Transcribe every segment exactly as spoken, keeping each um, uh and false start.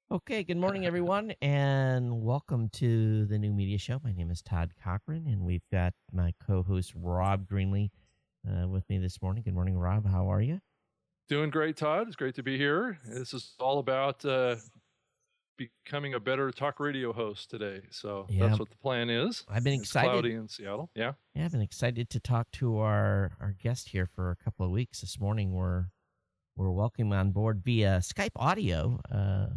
Okay, good morning, everyone, and welcome to the New Media Show. My name is Todd Cochran, and we've got my co-host Rob Greenlee uh, with me this morning. Good morning, Rob. How are you? Doing great, Todd. It's great to be here. This is all about uh, becoming a better talk radio host today. So Yeah, that's what the plan is. I've been It's excited. cloudy in Seattle. Yeah. Yeah, I've been excited to talk to our, our guest here for a couple of weeks. This morning, we're we're welcoming on board via Skype audio. Uh,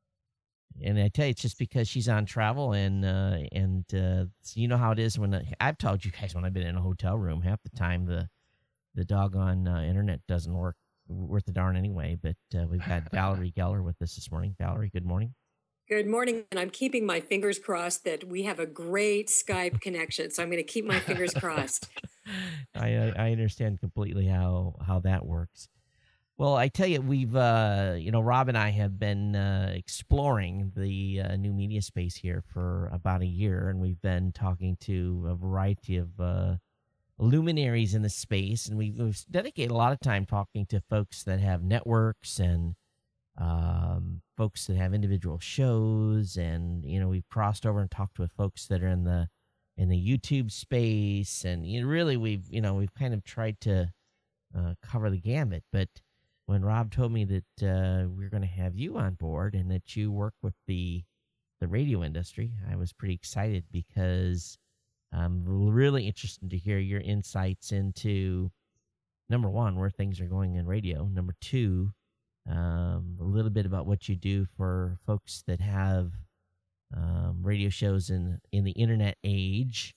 And I tell you, it's just because she's on travel, and uh, and uh, so you know how it is when I, I've told you guys when I've been in a hotel room, half the time the the doggone uh, internet doesn't work worth the darn anyway. But uh, we've got Valerie Geller with us this morning. Valerie, good morning. Good morning, and I'm keeping my fingers crossed that we have a great Skype connection. So I'm going to keep my fingers crossed. I I understand completely how how that works. Well, I tell you, we've, uh, you know, Rob and I have been uh, exploring the uh, new media space here for about a year, and we've been talking to a variety of uh, luminaries in the space, and we've, we've dedicated a lot of time talking to folks that have networks and um, folks that have individual shows, and, you know, we've crossed over and talked with folks that are in the in the YouTube space, and you know, really we've, you know, we've kind of tried to uh, cover the gamut, but when Rob told me that uh, we are going to have you on board and that you work with the the radio industry, I was pretty excited because I'm really interested to hear your insights into, number one, where things are going in radio. Number two, um, a little bit about what you do for folks that have um, radio shows in in the internet age.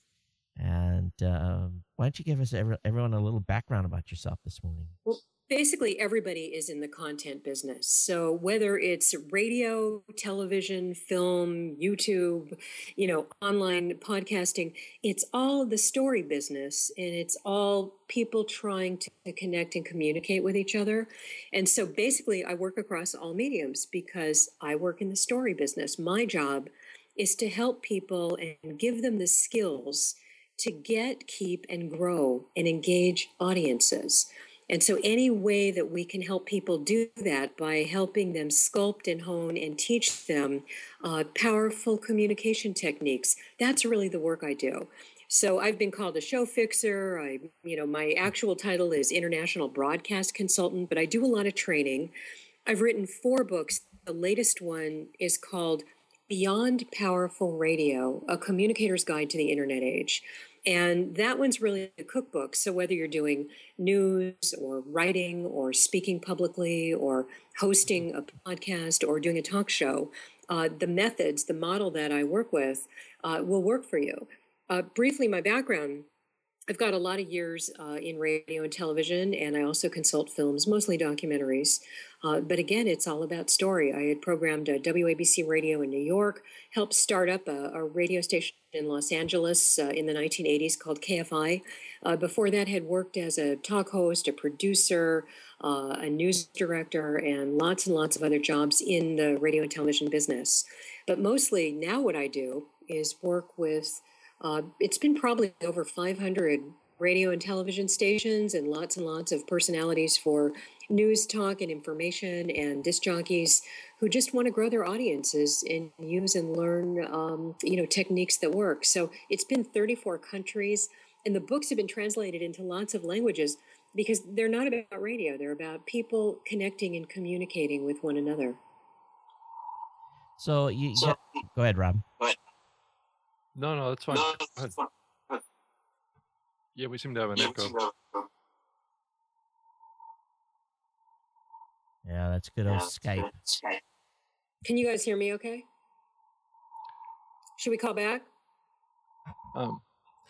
And uh, why don't you give us every, everyone a little background about yourself this morning? Well, basically, everybody is in the content business. So whether it's radio, television, film, YouTube, you know, online podcasting, it's all the story business, and it's all people trying to connect and communicate with each other. And so basically, I work across all mediums because I work in the story business. My job is to help people and give them the skills to get, keep, and grow and engage audiences. And so any way that we can help people do that by helping them sculpt and hone and teach them uh, powerful communication techniques, that's really the work I do. So I've been called a show fixer. I, you know, my actual title is International Broadcast Consultant, but I do a lot of training. I've written four books. The latest one is called Beyond Powerful Radio, A Communicator's Guide to the Internet Age. And that one's really a cookbook. So whether you're doing news or writing or speaking publicly or hosting a podcast or doing a talk show, uh, the methods, the model that I work with uh, will work for you. Uh, briefly, my background. I've got a lot of years uh, in radio and television, and I also consult films, mostly documentaries. Uh, but again, it's all about story. I had programmed a W A B C radio in New York, helped start up a, a radio station in Los Angeles uh, in the nineteen eighties called K F I. Uh, before that, had worked as a talk host, a producer, uh, a news director, and lots and lots of other jobs in the radio and television business. But mostly now what I do is work with Uh, it's been probably over five hundred radio and television stations and lots and lots of personalities for news, talk, and information, and disc jockeys who just want to grow their audiences and use and learn, um, you know, techniques that work. So it's been thirty-four countries, and the books have been translated into lots of languages because they're not about radio. They're about people connecting and communicating with one another. So you, you got, go ahead, Rob. No, no, that's fine. Go ahead. Yeah, we seem to have an echo. Yeah, that's good old Skype. Can you guys hear me okay? Should we call back? Um,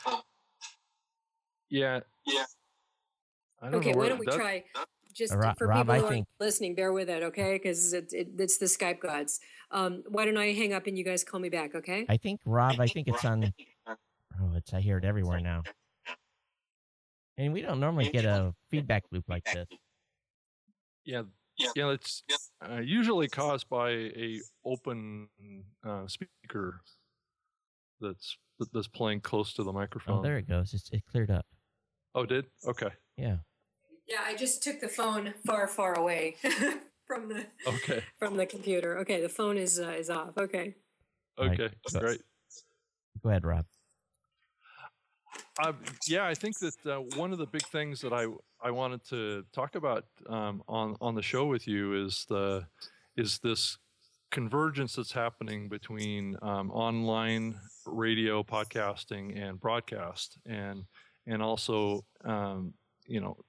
yeah. Yeah. I don't okay, know why don't we that, try, just uh, for Rob, people I who think, are listening, bear with it, okay? Because it, it, it's the Skype gods. Um, why don't I hang up and you guys call me back, okay? I think, Rob, I think it's on, oh, it's, I hear it everywhere now. And we don't normally get a feedback loop like this. Yeah, yeah, it's uh, usually caused by a open uh, speaker that's that's playing close to the microphone. Oh, there it goes. It's, it cleared up. Oh, it did? Okay. Yeah. Yeah, I just took the phone far, far away. from the Okay. from the computer. Okay, the phone is uh, is off. Okay. Okay, right. Go, great. go ahead, Rob. Uh, yeah, I think that uh, one of the big things that I I wanted to talk about um, on on the show with you is the is this convergence that's happening between um, online radio, podcasting, and broadcast, and and also um, you know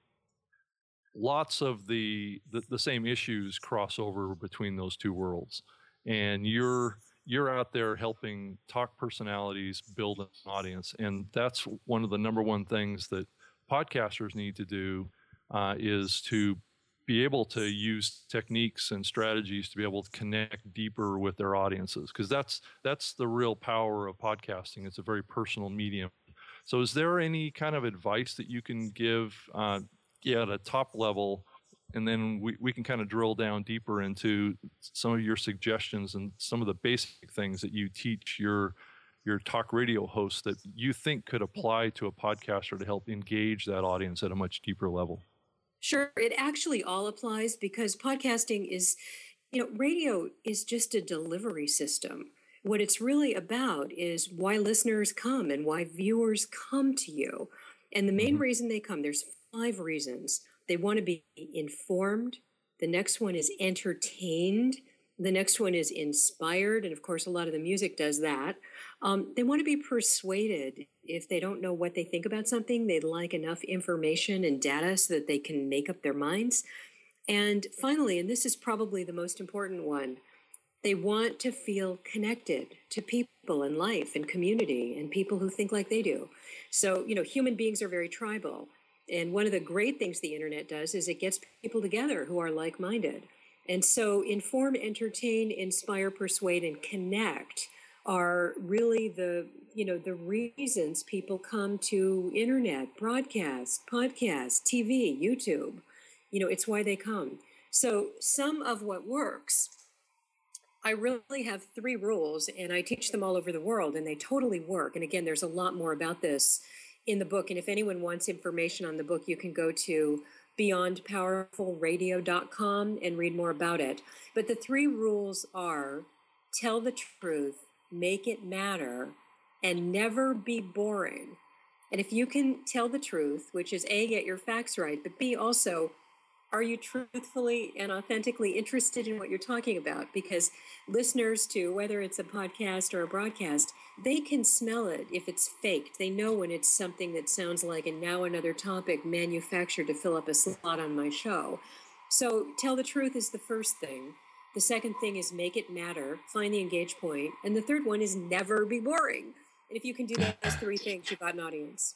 lots of the, the the same issues cross over between those two worlds, and you're you're out there helping talk personalities build an audience, and that's one of the number one things that podcasters need to do uh, is to be able to use techniques and strategies to be able to connect deeper with their audiences, because that's that's the real power of podcasting. It's a very personal medium. So is there any kind of advice that you can give uh, yeah, at a top level, and then we, we can kind of drill down deeper into some of your suggestions and some of the basic things that you teach your your talk radio hosts that you think could apply to a podcaster to help engage that audience at a much deeper level? Sure. It actually all applies because podcasting is, you know, radio is just a delivery system. What it's really about is why listeners come and why viewers come to you. And the main mm-hmm. reason they come, there's five reasons. They want to be informed. The next one is entertained. The next one is inspired. And of course, a lot of the music does that. Um, they want to be persuaded. If they don't know what they think about something, they'd like enough information and data so that they can make up their minds. And finally, and this is probably the most important one, they want to feel connected to people and life and community and people who think like they do. So, you know, human beings are very tribal. And one of the great things the internet does is it gets people together who are like-minded. And so inform, entertain, inspire, persuade, and connect are really the, you know, the reasons people come to internet, broadcast, podcast, T V, YouTube. You know, it's why they come. So some of what works, I really have three rules, and I teach them all over the world, and they totally work. And again, there's a lot more about this in the book. And if anyone wants information on the book, you can go to beyond powerful radio dot com and read more about it. But the three rules are: tell the truth, make it matter, and never be boring. And if you can tell the truth, which is A, get your facts right, but B, also, are you truthfully and authentically interested in what you're talking about? Because listeners to, whether it's a podcast or a broadcast, they can smell it if it's faked. They know when it's something that sounds like, and now another topic manufactured to fill up a slot on my show. So tell the truth is the first thing. The second thing is make it matter, find the engage point. And the third one is never be boring. And if you can do those three things, you've got an audience.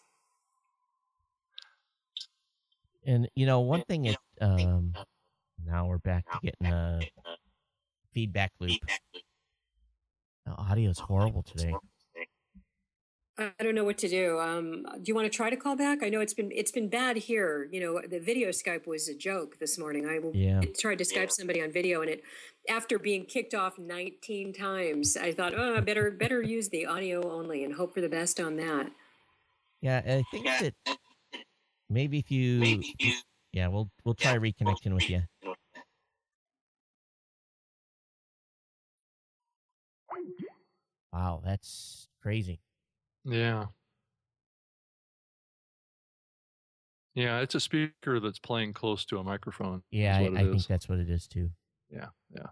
And, you know, one thing is, um, now we're back to getting a feedback loop. The audio is horrible today. I don't know what to do. Um, do you want to try to call back? I know it's been it's been bad here. You know, the video Skype was a joke this morning. I yeah. tried to Skype somebody on video, and it, after being kicked off nineteen times, I thought, oh, I better better use the audio only and hope for the best on that. Yeah, I think that maybe if you, maybe you yeah, we'll we'll try reconnecting with you. Wow, that's crazy. Yeah. Yeah, it's a speaker that's playing close to a microphone. Yeah, I, I think that's what it is too. Yeah, yeah.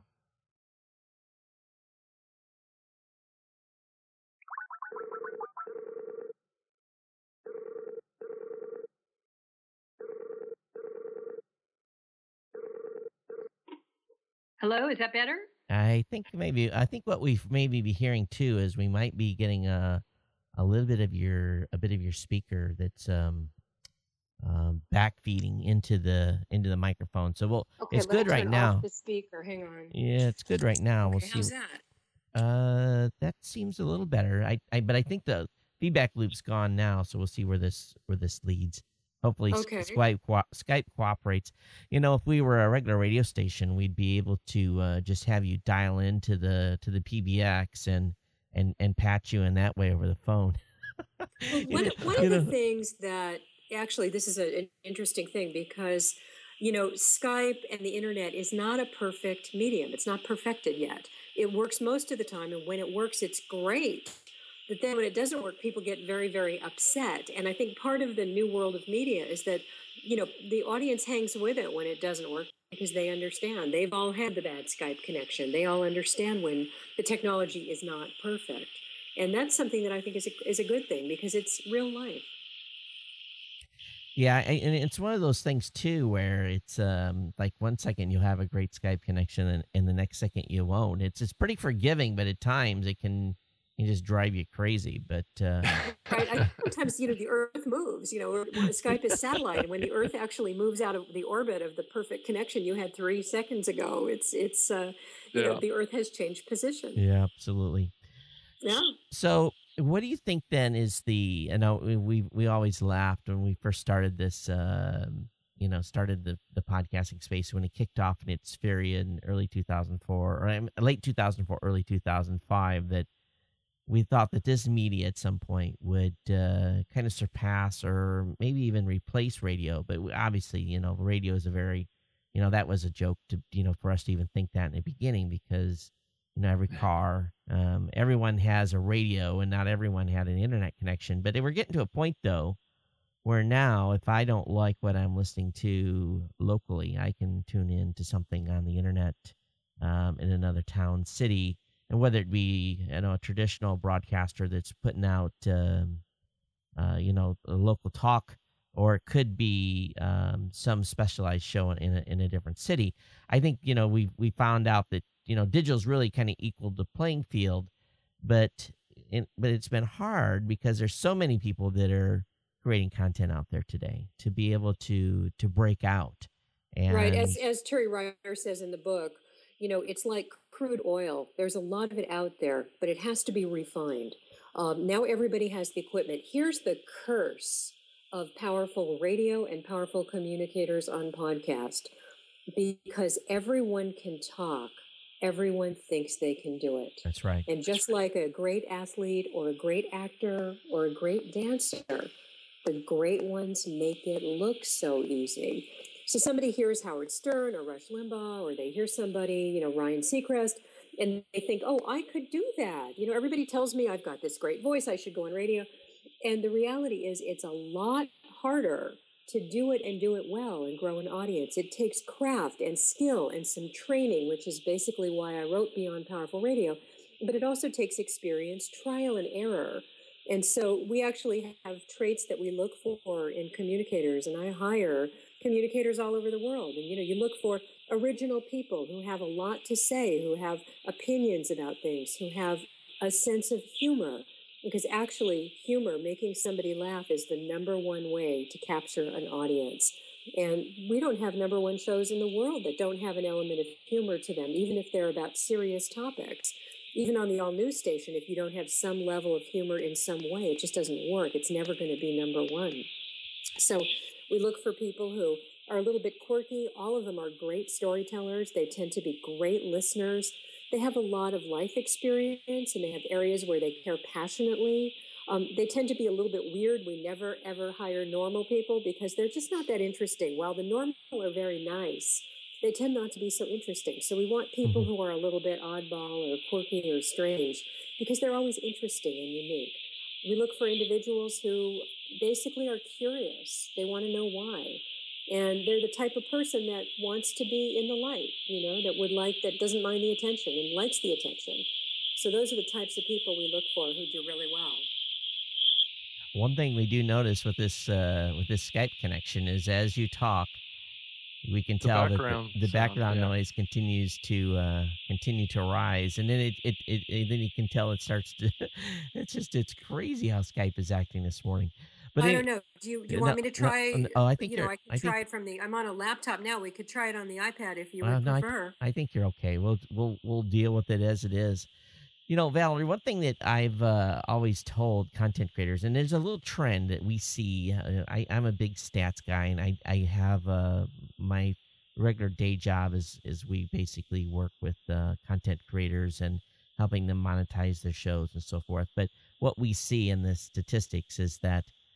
Hello, is that better? I think maybe I think what we maybe be hearing too is we might be getting a a little bit of your a bit of your speaker that's um, um back feeding into the into the microphone. So we'll okay, it's good right now. Off the speaker, hang on. Yeah, it's good right now. Okay, we'll see. How's that? Uh, that seems a little better. I, I but I think the feedback loop's gone now, so we'll see where this where this leads. Hopefully, okay. Skype co- Skype cooperates. You know, if we were a regular radio station, we'd be able to uh, just have you dial into the to the P B X and and and patch you in that way over the phone. Well, one one of the things that actually this is a, an interesting thing because you know, Skype and the internet is not a perfect medium. It's not perfected yet. It works most of the time, and when it works, it's great. But then when it doesn't work, people get very, very upset. And I think part of the new world of media is that, you know, the audience hangs with it when it doesn't work because they understand. They've all had the bad Skype connection. They all understand when the technology is not perfect. And that's something that I think is a, is a good thing because it's real life. Yeah, I- and it's one of those things too where it's um like one second you'll have a great Skype connection and, and the next second you won't. It's it's pretty forgiving, but at times it can, can just drive you crazy. But uh, Right. I, sometimes, you know, the Earth moves, you know, Skype is satellite. When the Earth actually moves out of the orbit of the perfect connection you had three seconds ago, it's, it's, uh, you Yeah. know, the Earth has changed position. yeah, absolutely. Yeah. So, what do you think then is the? I know we we, we always laughed when we first started this. Uh, you know, started the the podcasting space when it kicked off in its sphere in early two thousand four or um, late two thousand four, early two thousand five. That we thought that this media at some point would uh, kind of surpass or maybe even replace radio. But we, obviously, you know, radio is a very, you know, that was a joke to, you know, for us to even think that in the beginning because, you know, every car, um, everyone has a radio and not everyone had an internet connection. But they were getting to a point, though, where now if I don't like what I'm listening to locally, I can tune in to something on the internet um, in another town, city, and whether it be, you know, a traditional broadcaster that's putting out, um, uh, you know, a local talk, or it could be um, some specialized show in a, in a different city. I think, you know, we we found out that, you know, digital's really kind of equaled the playing field, but it, but it's been hard because there's so many people that are creating content out there today to be able to to break out. And Right. As, as Terry Ryder says in the book, you know, it's like crude oil. There's a lot of it out there, but it has to be refined. Um, now everybody has the equipment. Here's the curse of powerful radio and powerful communicators on podcast. Because everyone can talk, everyone thinks they can do it. that's right. And just like a great athlete or a great actor or a great dancer, the great ones make it look so easy. So somebody hears Howard Stern or Rush Limbaugh, or they hear somebody, you know, Ryan Seacrest, and they think, oh, I could do that. You know, everybody tells me I've got this great voice, I should go on radio. And the reality is it's a lot harder to do it and do it well and grow an audience. It takes craft and skill and some training, which is basically why I wrote Beyond Powerful Radio. But it also takes experience, trial and error. And so we actually have traits that we look for in communicators, and I hire communicators all over the world. And, you know, you look for original people who have a lot to say, who have opinions about things, who have a sense of humor. Because actually, humor, making somebody laugh, is the number one way to capture an audience. And we don't have number one shows in the world that don't have an element of humor to them, even if they're about serious topics. Even on the all news station, if you don't have some level of humor in some way, it just doesn't work. It's never going to be number one. So we look for people who are a little bit quirky. All of them are great storytellers. They tend to be great listeners. They have a lot of life experience, and they have areas where they care passionately. Um, they tend to be a little bit weird. We never, ever hire normal people because they're just not that interesting. While the normal are very nice, they tend not to be so interesting. So we want people who are a little bit oddball or quirky or strange because they're always interesting and unique. We look for individuals who basically are curious. They want to know why. And they're the type of person that wants to be in the light, you know, that would like, that doesn't mind the attention and likes the attention. So those are the types of people we look for who do really well. One thing we do notice with this uh, with this Skype connection is as you talk, we can The tell that background the, the sound, background yeah. noise continues to uh, continue to rise, and then it, it, it, it then you can tell it starts to. It's just it's crazy how Skype is acting this morning. But I it- don't know. Do you, do you no, want me to no, try? no, oh, I think you know, you're- I can I think- try it from the. I'm on a laptop now. We could try it on the iPad if you Well, would no, I- prefer. I think you're okay. We'll we'll we'll deal with it as it is. You know, Valerie, one thing that I've uh, always told content creators, and there's a little trend that we see. Uh, I, I'm a big stats guy, and I I have uh, my regular day job is is we basically work with uh, content creators and helping them monetize their shows and so forth. But what we see in the statistics is that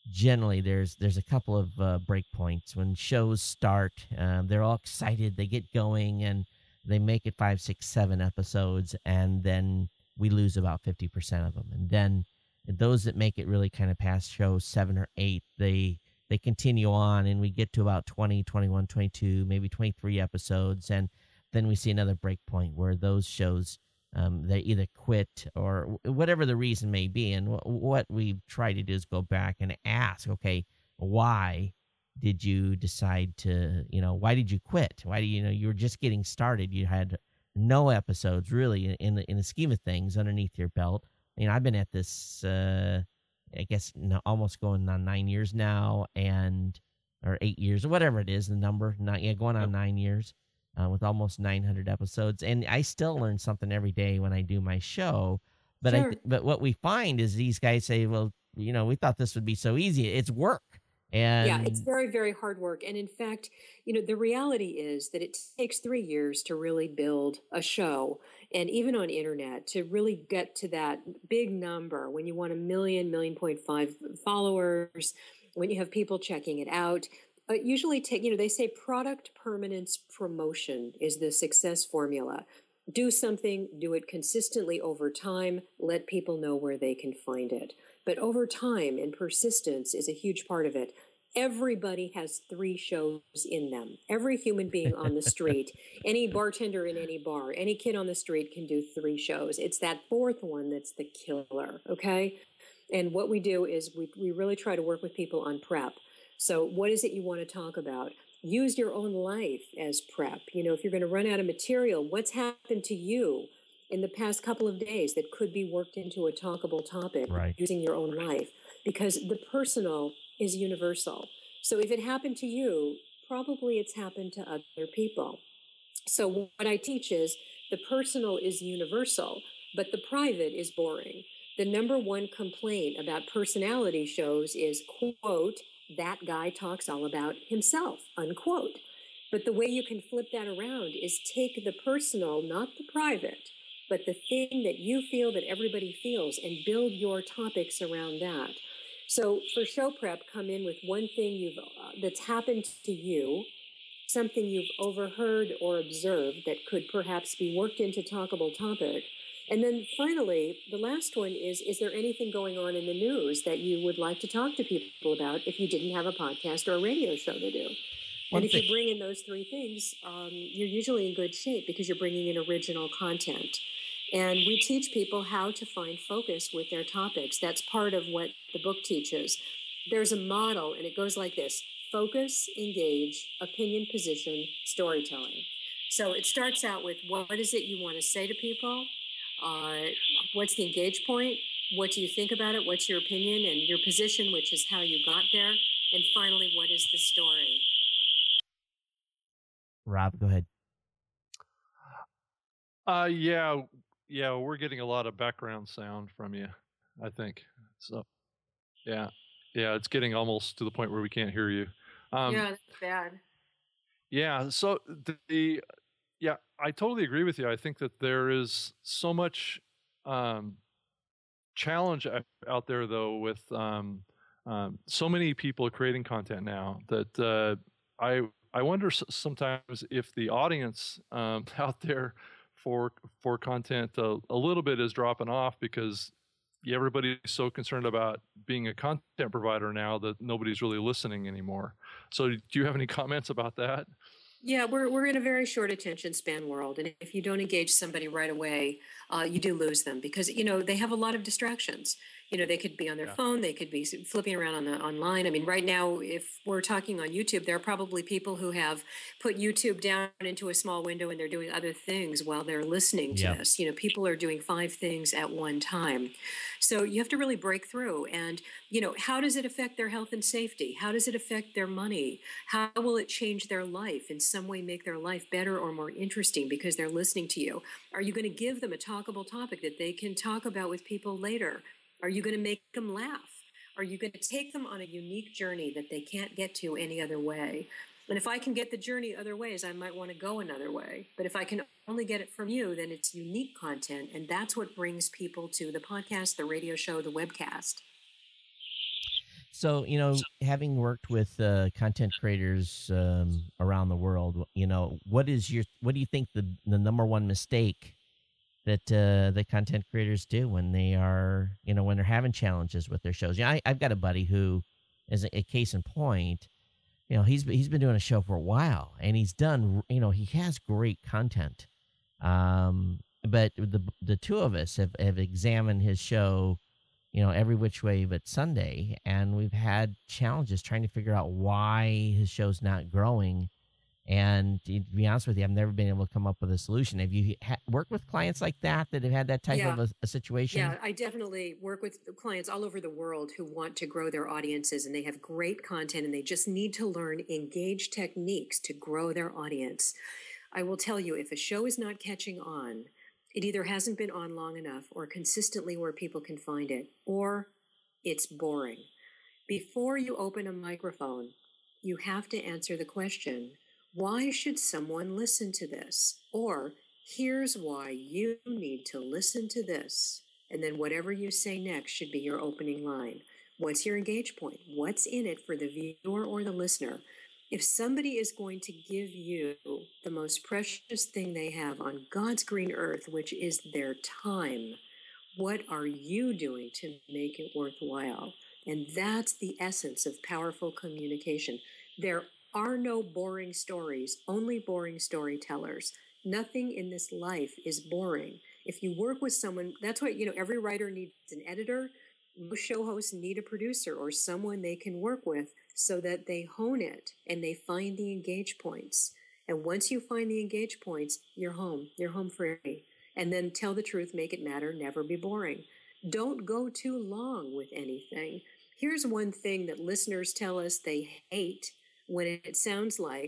generally there's there's a couple of uh, break points when shows start. Um, they're all excited, they get going, and they make it five, six, seven episodes, and then we lose about fifty percent of them. And then those that make it really kind of past show seven or eight, they they continue on, and we get to about twenty, twenty-one, twenty-two, maybe twenty-three episodes, and then we see another break point where those shows, um, they either quit or whatever the reason may be. And w- what we try to do is go back and ask, okay, why did you decide to, you know, why did you quit? Why do you, you know, you were just getting started. You had no episodes really in the, in the scheme of things underneath your belt. You know, I've been at this, uh, I guess, no, almost going on nine years now, and or eight years or whatever it is, the number, not yeah, going on nine years, uh, with almost nine hundred episodes, and I still learn something every day when I do my show. But I, Sure. th- but what we find is these guys say, well, you know, we thought this would be so easy. It's work, Yeah, it's and very, very hard work. And in fact, you know, the reality is that it takes three years to really build a show. And even on internet, to really get to that big number, when you want a million, million point five followers, when you have people checking it out, uh, usually take, you know, they say product permanence promotion is the success formula. Do something, do it consistently over time, let people know where they can find it. But over time, and persistence is a huge part of it. Everybody has three shows in them. Every human being on the street, any bartender in any bar, any kid on the street can do three shows. It's that fourth one that's the killer, okay? And what we do is we, we really try to work with people on prep. So what is it you want to talk about? Use your own life as prep. You know, if you're going to run out of material, what's happened to you in the past couple of days that could be worked into a talkable topic right. using your own life? Because the personal is universal. So if it happened to you, probably it's happened to other people. So what I teach is the personal is universal, but the private is boring. The number one complaint about personality shows is, quote, that guy talks all about himself, unquote. But the way you can flip that around is take the personal, not the private, but the thing that you feel that everybody feels, and build your topics around that. So for show prep, come in with one thing you've uh, that's happened to you, something you've overheard or observed that could perhaps be worked into talkable topic. And then finally, the last one is, is there anything going on in the news that you would like to talk to people about if you didn't have a podcast or a radio show to do? One And if thing- you bring in those three things, um, you're usually in good shape because you're bringing in original content. And we teach people how to find focus with their topics. That's part of what the book teaches. There's a model, and it goes like this: focus, engage, opinion, position, storytelling. So it starts out with, what is it you want to say to people? Uh, what's the engage point? What do you think about it? What's your opinion? And your position, which is how you got there. And finally, what is the story? Rob, go ahead. Uh, yeah, yeah, we're getting a lot of background sound from you, I think. So, yeah, yeah, it's getting almost to the point where we can't hear you. Um, yeah, that's bad. Yeah, so the, the yeah, I totally agree with you. I think that there is so much um, challenge o- out there, though, with um, um, so many people creating content now that uh, I I wonder s- sometimes if the audience um, out there for for content a, a little bit is dropping off because yeah, everybody's so concerned about being a content provider now that nobody's really listening anymore. So, do you have any comments about that? Yeah, we're we're in a very short attention span world, and if you don't engage somebody right away, uh, you do lose them because you know they have a lot of distractions. You know, they could be on their Yeah. phone, they could be s- flipping around on the online. I mean, right now, if we're talking on YouTube, there are probably people who have put YouTube down into a small window and they're doing other things while they're listening to Yep. this. You know, people are doing five things at one time, so you have to really break through. And you know, how does it affect their health and safety? How does it affect their money? How will it change their life in some way, make their life better or more interesting because they're listening to you? Are you going to give them a talkable topic that they can talk about with people later? Are you going to make them laugh? Are you going to take them on a unique journey that they can't get to any other way? And if I can get the journey other ways, I might want to go another way. But if I can only get it from you, then it's unique content. And that's what brings people to the podcast, the radio show, the webcast. So, you know, having worked with uh, content creators um, around the world, you know, what is your what do you think the the number one mistake that uh, the content creators do when they are, you know, when they're having challenges with their shows? Yeah, I, I've got a buddy who is a, a case in point. You know, he's he's been doing a show for a while, and he's done. You know, he has great content. Um, but the the two of us have have examined his show, you know, every which way but Sunday, and we've had challenges trying to figure out why his show's not growing. And to be honest with you, I've never been able to come up with a solution. Have you ha- worked with clients like that that have had that type Yeah. of a, a situation? Yeah, I definitely work with clients all over the world who want to grow their audiences, and they have great content and they just need to learn engage techniques to grow their audience. I will tell you, if a show is not catching on, it either hasn't been on long enough or consistently where people can find it, or it's boring. Before you open a microphone, you have to answer the question, why should someone listen to this? Or here's why you need to listen to this. And then whatever you say next should be your opening line. What's your engage point? What's in it for the viewer or the listener? If somebody is going to give you the most precious thing they have on God's green earth, which is their time, what are you doing to make it worthwhile? And that's the essence of powerful communication. There are no boring stories, only boring storytellers. Nothing in this life is boring. If you work with someone, that's why, you know, every writer needs an editor. Most show hosts need a producer or someone they can work with so that they hone it and they find the engage points. And once you find the engage points, you're home. You're home free. And then tell the truth, make it matter, never be boring. Don't go too long with anything. Here's one thing that listeners tell us they hate when it sounds like,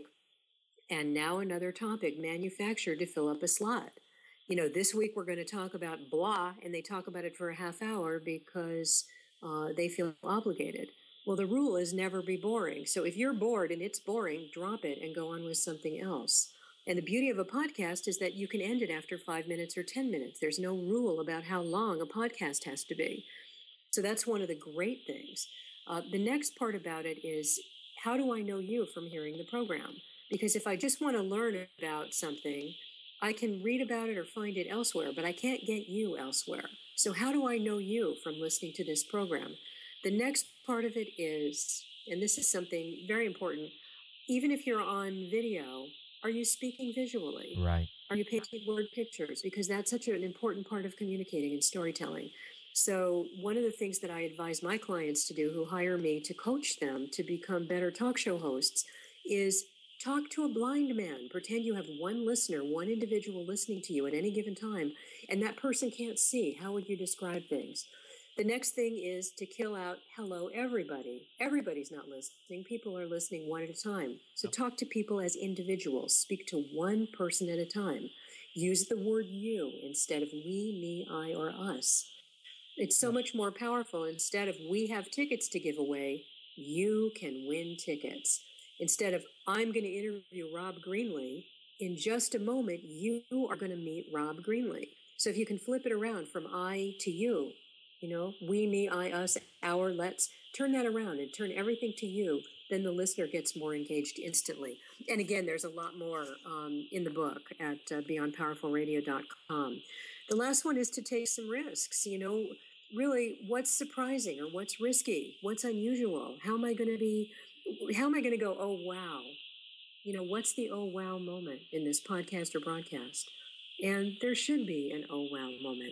and now another topic, manufactured to fill up a slot. You know, this week we're going to talk about blah, and they talk about it for a half hour because uh, they feel obligated. Well, the rule is never be boring. So if you're bored and it's boring, drop it and go on with something else. And the beauty of a podcast is that you can end it after five minutes or ten minutes. There's no rule about how long a podcast has to be. So that's one of the great things. Uh, the next part about it is, how do I know you from hearing the program? Because if I just want to learn about something, I can read about it or find it elsewhere, but I can't get you elsewhere. So how do I know you from listening to this program? The next part of it is, and this is something very important, even if you're on video, are you speaking visually? Right. Are you painting word pictures? Because that's such an important part of communicating and storytelling. So one of the things that I advise my clients to do who hire me to coach them to become better talk show hosts is talk to a blind man. Pretend you have one listener, one individual listening to you at any given time, and that person can't see. How would you describe things? The next thing is to kill out, hello, everybody. Everybody's not listening. People are listening one at a time. So talk to people as individuals. Speak to one person at a time. Use the word you instead of we, me, I, or us. It's so much more powerful. Instead of we have tickets to give away, you can win tickets. Instead of I'm going to interview Rob Greenlee, in just a moment, you are going to meet Rob Greenlee. So if you can flip it around from I to you, you know, we, me, I, us, our, let's, turn that around and turn everything to you, then the listener gets more engaged instantly. And again, there's a lot more um, in the book at uh, beyond powerful radio dot com. The last one is to take some risks. You know, really, what's surprising or what's risky? What's unusual? How am I going to be, how am I going to go, oh, wow? You know, what's the oh, wow moment in this podcast or broadcast? And there should be an oh, wow moment.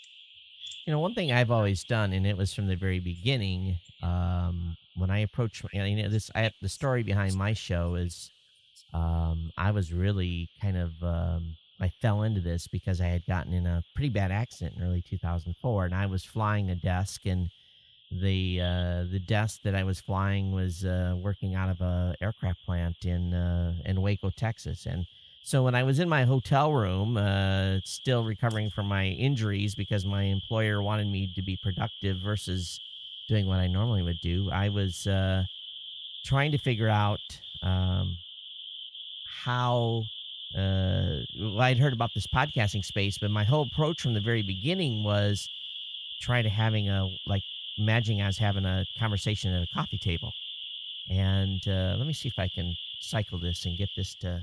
You know, one thing I've always done, and it was from the very beginning, um, when I approached, you know, this, I, the story behind my show is, um, I was really kind of, um, I fell into this because I had gotten in a pretty bad accident in early two thousand four, and I was flying a desk, and the uh, the desk that I was flying was uh, working out of a aircraft plant in uh, in Waco, Texas, and so when I was in my hotel room, uh, still recovering from my injuries because my employer wanted me to be productive versus doing what I normally would do, I was uh, trying to figure out um, how. Uh, well, I'd heard about this podcasting space, but my whole approach from the very beginning was try to having a like imagining I was having a conversation at a coffee table. And uh, let me see if I can cycle this and get this to.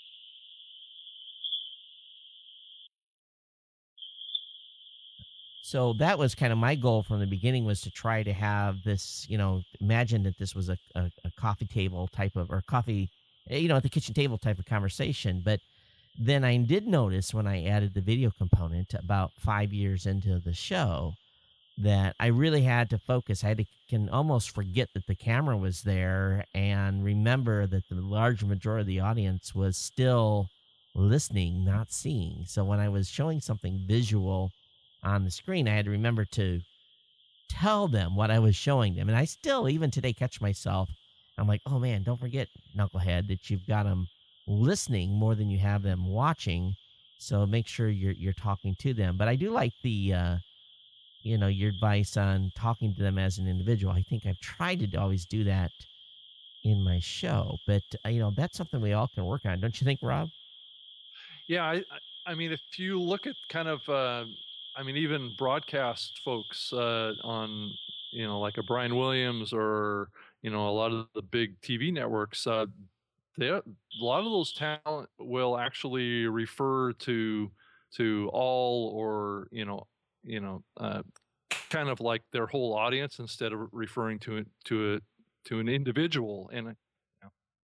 So that was kind of my goal from the beginning, was to try to have this, you know, imagine that this was a, a, a coffee table type of, or coffee, you know, at the kitchen table type of conversation. But then I did notice when I added the video component about five years into the show that I really had to focus. I had to can almost forget that the camera was there and remember that the large majority of the audience was still listening, not seeing. So when I was showing something visual on the screen, I had to remember to tell them what I was showing them. And I still, even today, catch myself. I'm like, oh man, don't forget, Knucklehead, that you've got them listening more than you have them watching. So make sure you're you're talking to them. But I do like the, uh, you know, your advice on talking to them as an individual. I think I've tried to always do that in my show. But, uh, you know, that's something we all can work on. Don't you think, Rob? Yeah, I, I mean, if you look at kind of, uh, I mean, even broadcast folks uh, on, you know, like a Brian Williams or, you know, a lot of the big T V networks, uh, they, a lot of those talent will actually refer to to all, or you know, you know, uh, kind of like their whole audience, instead of referring to it to a to an individual. And you know.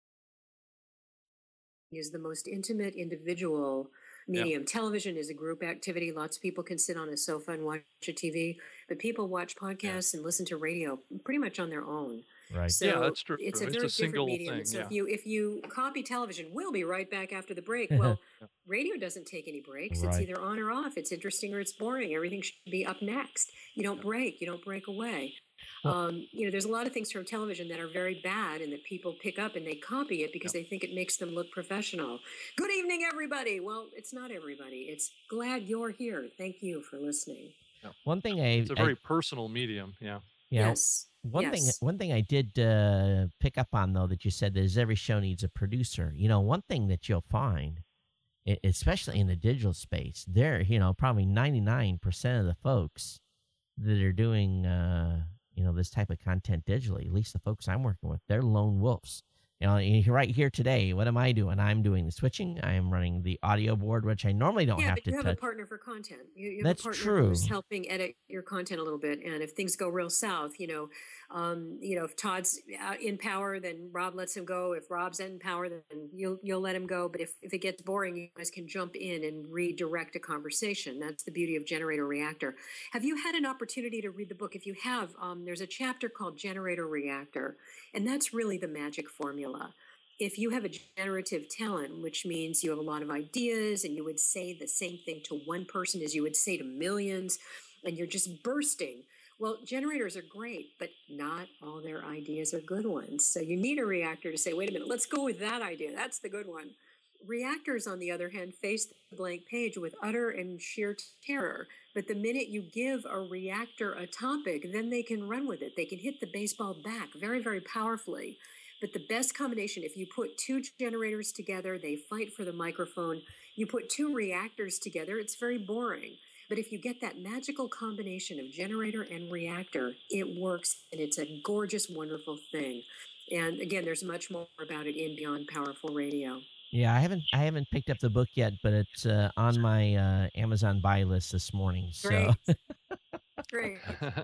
Is the most intimate individual medium. Yep. Television is a group activity. Lots of people can sit on a sofa and watch a T V, but people watch podcasts yeah. and listen to radio pretty much on their own. Right. So yeah, that's true. It's a it's very a single different medium. thing. So yeah. if you if you copy television, we'll be right back after the break. Well, radio doesn't take any breaks. Right. It's either on or off. It's interesting or it's boring. Everything should be up next. You don't break. You don't break away. Well, um, you know, there's a lot of things from television that are very bad and that people pick up and they copy it because yeah. they think it makes them look professional. Good evening, everybody. Well, it's not everybody. It's glad you're here. Thank you for listening. Yeah. One thing I it's a very I, personal medium. Yeah. Yeah. Yes. One yes. thing, one thing I did uh, pick up on, though, that you said is every show needs a producer. You know, one thing that you'll find, especially in the digital space, there, you know, probably ninety-nine percent of the folks that are doing, uh, you know, this type of content digitally, at least the folks I'm working with, they're lone wolves. You know, right here today, what am I doing? I'm doing the switching. I am running the audio board, which I normally don't yeah, have but to you have touch. a partner for content. You, you have That's a partner true. who's helping edit your content a little bit. And if things go real south, you know, um, you know, if Todd's in power, then Rob lets him go. If Rob's in power, then you'll you'll let him go. But if, if it gets boring, you guys can jump in and redirect a conversation. That's the beauty of Generator Reactor. Have you had an opportunity to read the book? If you have, um, there's a chapter called Generator Reactor, and that's really the magic formula. If you have a generative talent, which means you have a lot of ideas and you would say the same thing to one person as you would say to millions, and you're just bursting, well, generators are great, but not all their ideas are good ones. So you need a reactor to say, wait a minute, let's go with that idea. That's the good one. Reactors, on the other hand, face the blank page with utter and sheer terror. But the minute you give a reactor a topic, then they can run with it. They can hit the baseball back very, very powerfully. But the best combination, if you put two generators together, they fight for the microphone. You put two reactors together, it's very boring. But if you get that magical combination of generator and reactor, it works, and it's a gorgeous, wonderful thing. And again, there's much more about it in Beyond Powerful Radio. Yeah, I haven't I haven't picked up the book yet, but it's uh, on my uh, Amazon buy list this morning. So. Great. Great.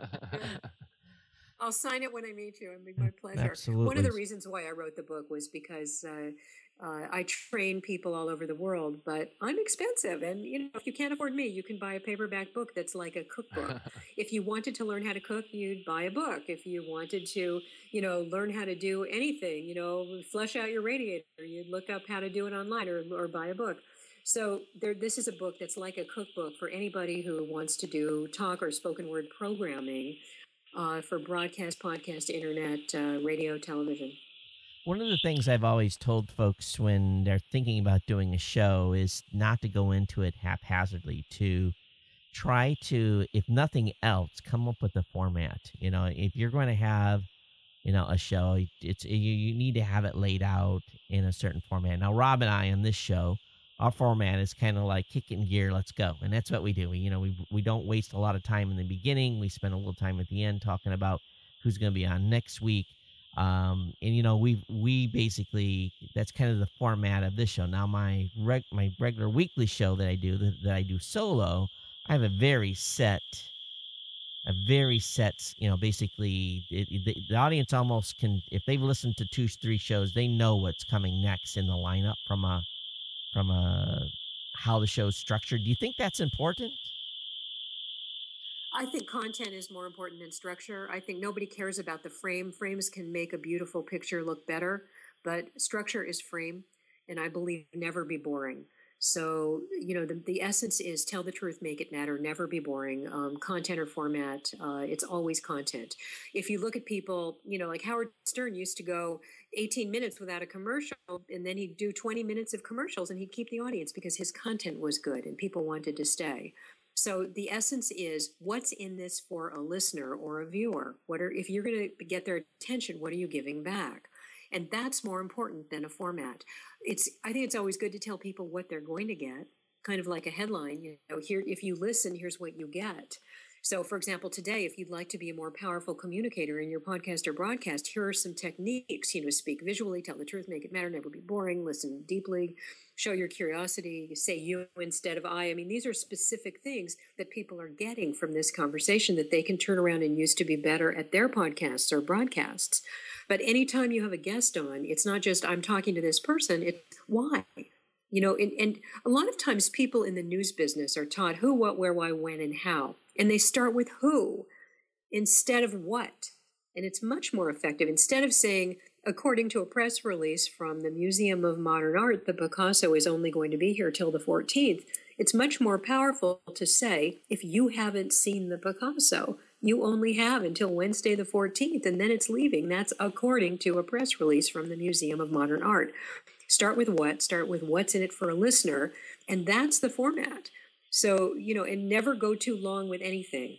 I'll sign it when I meet you. It'll be my pleasure. Absolutely. One of the reasons why I wrote the book was because uh, uh, I train people all over the world, but I'm expensive. And, you know, if you can't afford me, you can buy a paperback book that's like a cookbook. If you wanted to learn how to cook, you'd buy a book. If you wanted to, you know, learn how to do anything, you know, flush out your radiator, you'd look up how to do it online or, or buy a book. So there, this is a book that's like a cookbook for anybody who wants to do talk or spoken word programming. Uh, for broadcast, podcast, internet, uh, radio, television. One of the things I've always told folks when they're thinking about doing a show is not to go into it haphazardly, to try to, if nothing else, come up with a format. You know, if you're going to have, you know, a show, it's you, you need to have it laid out in a certain format. Now, Rob and I on this show our format is kind of like kick it in gear, let's go. And that's what we do. We, you know, we we don't waste a lot of time in the beginning. We spend a little time at the end talking about who's going to be on next week. Um, and you know, we we basically, that's kind of the format of this show. Now my reg, my regular weekly show that I do that, that I do solo, I have a very set a very set, you know, basically it, it, the, the audience almost can, if they've listened to two, three shows, they know what's coming next in the lineup from a, from a, how the show's structured. Do you think that's important? I think content is more important than structure. I think nobody cares about the frame. Frames can make a beautiful picture look better, but structure is frame, and I believe never be boring. So, you know, the, the essence is tell the truth, make it matter, never be boring. Um, content or format, uh, it's always content. If you look at people, you know, like Howard Stern used to go eighteen minutes without a commercial, and then he'd do twenty minutes of commercials, and he'd keep the audience because his content was good and people wanted to stay. So the essence is what's in this for a listener or a viewer? What are, if you're going to get their attention, what are you giving back? And that's more important than a format. It's, I think it's always good to tell people what they're going to get, kind of like a headline, you know, here, if you listen, here's what you get. So for example, today, if you'd like to be a more powerful communicator in your podcast or broadcast, here are some techniques, you know, speak visually, tell the truth, make it matter, never be boring, listen deeply, show your curiosity, say you instead of I. I mean, these are specific things that people are getting from this conversation that they can turn around and use to be better at their podcasts or broadcasts. But anytime you have a guest on, it's not just I'm talking to this person, it's why. You know, and, and a lot of times people in the news business are taught who, what, where, why, when, and how. And they start with who instead of what. And it's much more effective. Instead of saying, according to a press release from the Museum of Modern Art, the Picasso is only going to be here till the fourteenth, it's much more powerful to say, if you haven't seen the Picasso, you only have until Wednesday the fourteenth, and then it's leaving. That's according to a press release from the Museum of Modern Art. Start with what, start with what's in it for a listener, and that's the format. So, you know, and never go too long with anything.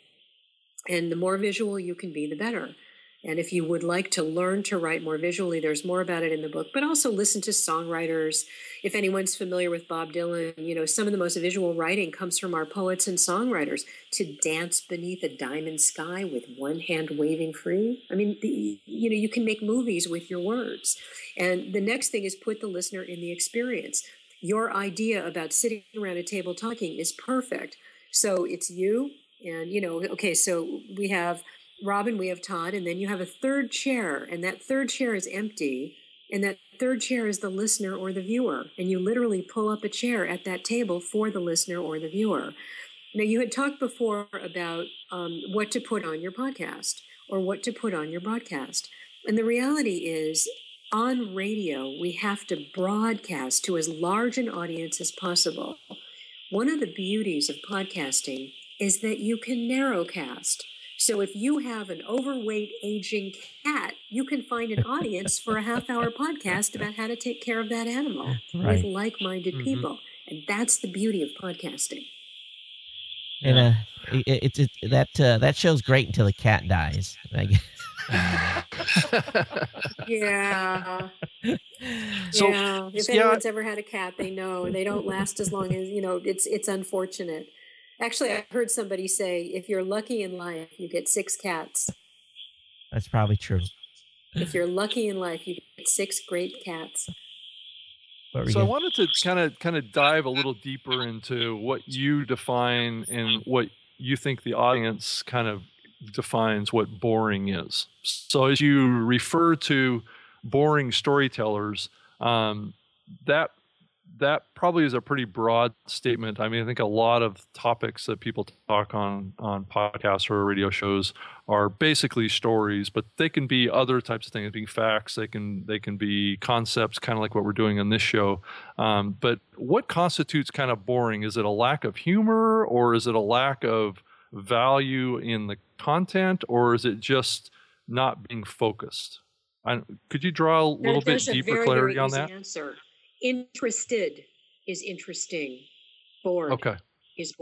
And the more visual you can be, the better. And if you would like to learn to write more visually, there's more about it in the book, but also listen to songwriters. If anyone's familiar with Bob Dylan, you know, some of the most visual writing comes from our poets and songwriters. To dance beneath a diamond sky with one hand waving free. I mean, the, you know, you can make movies with your words. And the next thing is put the listener in the experience. Your idea about sitting around a table talking is perfect. So it's you and, you know, okay, so we have Robin, we have Todd, and then you have a third chair, and that third chair is empty, and that third chair is the listener or the viewer, and you literally pull up a chair at that table for the listener or the viewer. Now, you had talked before about um, what to put on your podcast or what to put on your broadcast, and the reality is, on radio, we have to broadcast to as large an audience as possible. One of the beauties of podcasting is that you can narrowcast. So if you have an overweight, aging cat, you can find an audience for a half-hour podcast about how to take care of that animal right. with like-minded mm-hmm. people. And that's the beauty of podcasting. And uh, it, it, it, that uh, that show's great until the cat dies. yeah. So, yeah. If yeah. anyone's ever had a cat, they know they don't last as long as, you know, it's it's unfortunate. Actually, I heard somebody say, if you're lucky in life, you get six cats. That's probably true. If you're lucky in life, you get six great cats. So I wanted to kind of kind of dive a little deeper into what you define and what you think the audience kind of defines what boring is. So as you refer to boring storytellers, um, that that probably is a pretty broad statement. I mean, I think a lot of topics that people talk on on podcasts or radio shows are basically stories, but they can be other types of things, being facts. They can they can be concepts, kind of like what we're doing on this show. Um, but what constitutes kind of boring? Is it a lack of humor, or is it a lack of value in the content, or is it just not being focused? I, could you draw a little that, bit deeper very, clarity very on that? Answer. Interested is interesting. Bored okay. is boring.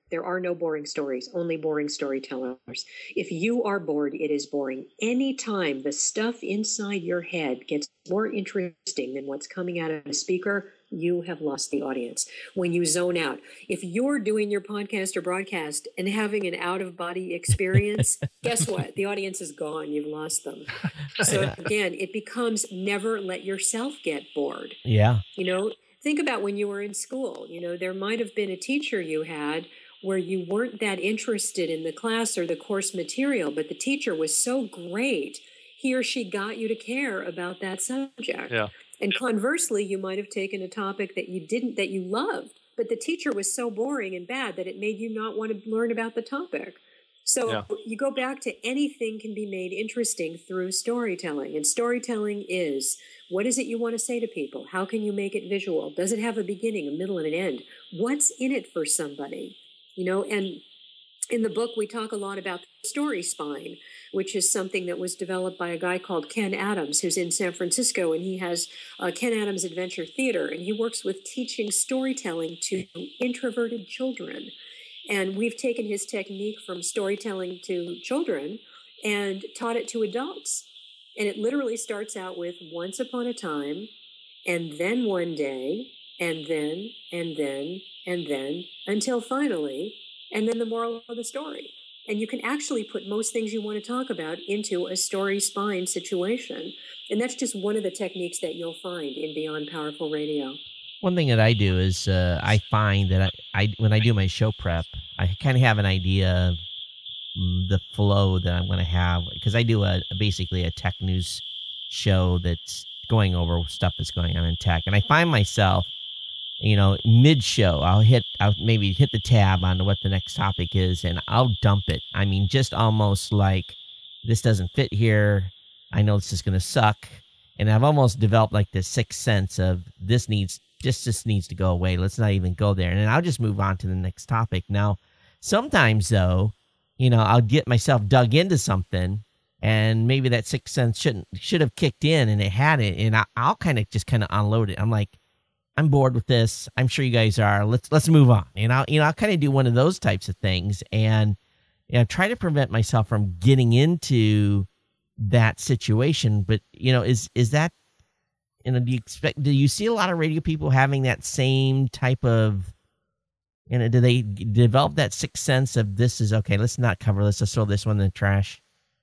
There are no boring stories, only boring storytellers. If you are bored, it is boring. Anytime the stuff inside your head gets more interesting than what's coming out of the speaker, you have lost the audience. When you zone out, if you're doing your podcast or broadcast and having an out-of-body experience, guess what? The audience is gone. You've lost them. So again, it becomes never let yourself get bored. Yeah. You know, think about when you were in school. You know, there might have been a teacher you had where you weren't that interested in the class or the course material, but the teacher was so great, he or she got you to care about that subject. Yeah. And conversely, you might have taken a topic that you didn't, that you loved, but the teacher was so boring and bad that it made you not want to learn about the topic. So Yeah. you go back to anything can be made interesting through storytelling. And storytelling is, what is it you want to say to people? How can you make it visual? Does it have a beginning, a middle, and an end? What's in it for somebody? You know, and in the book, we talk a lot about the story spine, which is something that was developed by a guy called Ken Adams, who's in San Francisco, and he has uh, Ken Adams Adventure Theater, and he works with teaching storytelling to introverted children. And we've taken his technique from storytelling to children and taught it to adults. And it literally starts out with once upon a time, and then one day, and then, and then, and then, until finally, and then the moral of the story. And you can actually put most things you want to talk about into a story spine situation. And that's just one of the techniques that you'll find in Beyond Powerful Radio. One thing that I do is uh, I find that I, I when I do my show prep, I kind of have an idea of mm, the flow that I'm going to have, because I do a basically a tech news show that's going over stuff that's going on in tech. And I find myself, you know, mid-show, I'll hit, I'll maybe hit the tab on what the next topic is, and I'll dump it. I mean, just almost like, this doesn't fit here. I know this is going to suck. And I've almost developed like this sixth sense of this needs, this just needs to go away. Let's not even go there. And then I'll just move on to the next topic. Now, sometimes though, you know, I'll get myself dug into something, and maybe that sixth sense shouldn't, should have kicked in, and it hadn't. And I, I'll kind of just kind of unload it. I'm like, I'm bored with this. I'm sure you guys are. Let's let's move on. And I'll you know I'll kind of do one of those types of things, and you know try to prevent myself from getting into that situation. But you know, is is that you know do you expect? Do you see a lot of radio people having that same type of? You know, do they develop that sixth sense of this is okay? Let's not cover this. Let's throw this one in the trash.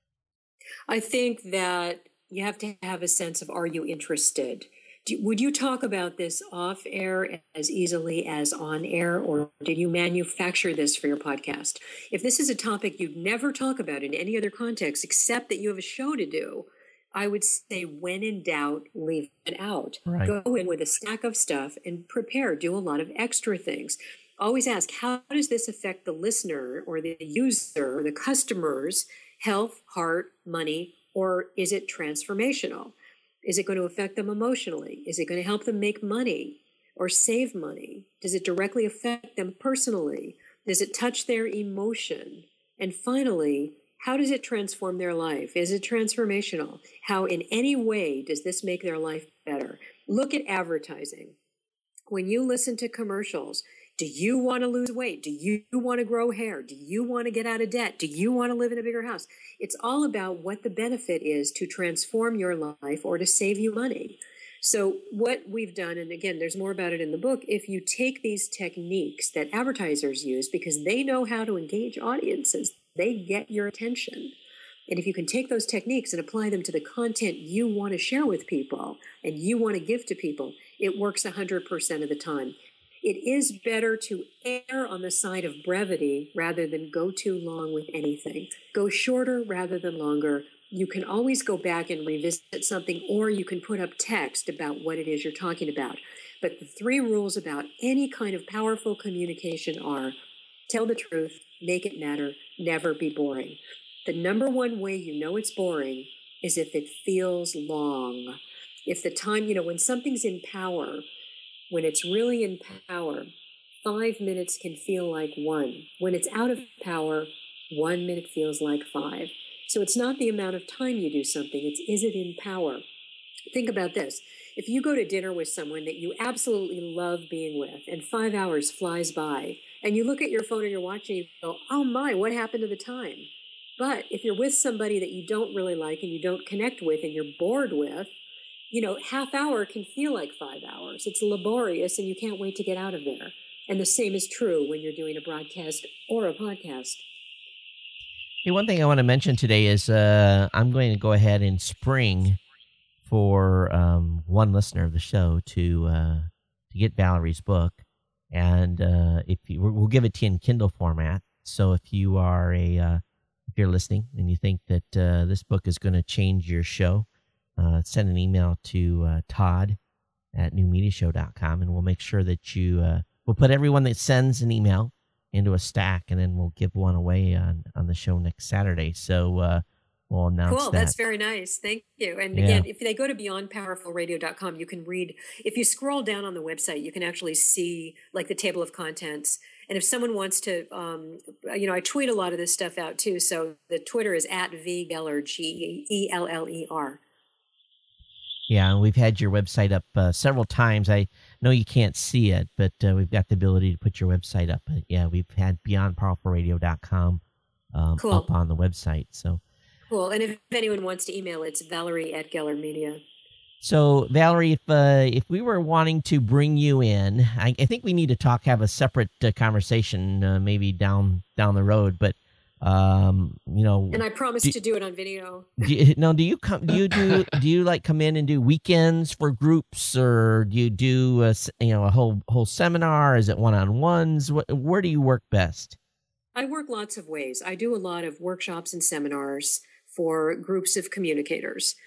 I think that you have to have a sense of, are you interested? Do, would you talk about this off air as easily as on air, or did you manufacture this for your podcast? If this is a topic you'd never talk about in any other context, except that you have a show to do, I would say when in doubt, leave it out. Right. Go in with a stack of stuff and prepare, do a lot of extra things. Always ask, how does this affect the listener or the user or the customer's health, heart, money, or is it transformational? Is it going to affect them emotionally? Is it going to help them make money or save money? Does it directly affect them personally? Does it touch their emotion? And finally, how does it transform their life? Is it transformational? How in any way does this make their life better? Look at advertising. When you listen to commercials, do you want to lose weight? Do you want to grow hair? Do you want to get out of debt? Do you want to live in a bigger house? It's all about what the benefit is to transform your life or to save you money. So what we've done, and again, there's more about it in the book, if you take these techniques that advertisers use because they know how to engage audiences, they get your attention. And if you can take those techniques and apply them to the content you want to share with people and you want to give to people, it works one hundred percent of the time. It is better to err on the side of brevity rather than go too long with anything. Go shorter rather than longer. You can always go back and revisit something, or you can put up text about what it is you're talking about. But the three rules about any kind of powerful communication are: tell the truth, make it matter, never be boring. The number one way you know it's boring is if it feels long. If the time, you know, when something's in power, when it's really in power, five minutes can feel like one. When it's out of power, one minute feels like five. So it's not the amount of time you do something, it's is it in power? Think about this. If you go to dinner with someone that you absolutely love being with and five hours flies by And you look at your phone or your watch and you go, oh my, what happened to the time? But if you're with somebody that you don't really like and you don't connect with and you're bored with, you know, half hour can feel like five hours. It's laborious and you can't wait to get out of there. And the same is true when you're doing a broadcast or a podcast. Hey, one thing I want to mention today is uh, I'm going to go ahead and spring for um, one listener of the show to uh, to get Valerie's book, and uh, if you, we'll give it to you in Kindle format. So if you are a uh, if you're listening and you think that uh, this book is going to change your show, uh, send an email to uh, Todd at new media show dot com, and we'll make sure that you uh, we'll put everyone that sends an email into a stack, and then we'll give one away on, on the show next Saturday. So uh, we'll announce cool, that. That's very nice. Thank you. And Yeah. again, if they go to beyond powerful radio dot com, you can read, if you scroll down on the website, you can actually see like the table of contents. And if someone wants to, um, you know, I tweet a lot of this stuff out too. So the Twitter is at V Geller, G E L L E R. Yeah, and we've had your website up uh, several times. I know you can't see it, but uh, we've got the ability to put your website up. But yeah, we've had beyond powerful radio dot com um, Cool. up on the website. So, Cool. And if anyone wants to email, it's Valerie at Geller Media. so Valerie, if uh, if we were wanting to bring you in, I, I think we need to talk, have a separate uh, conversation, uh, maybe down down the road. But um, you know, And I promise do- to do it on video. do you, no, do you come? Do you do? Do you like come in and do weekends for groups, or do you do a, s- you know a whole whole seminar? Is it one on ones? Where do you work best? I work lots of ways. I do a lot of workshops and seminars for groups of communicators.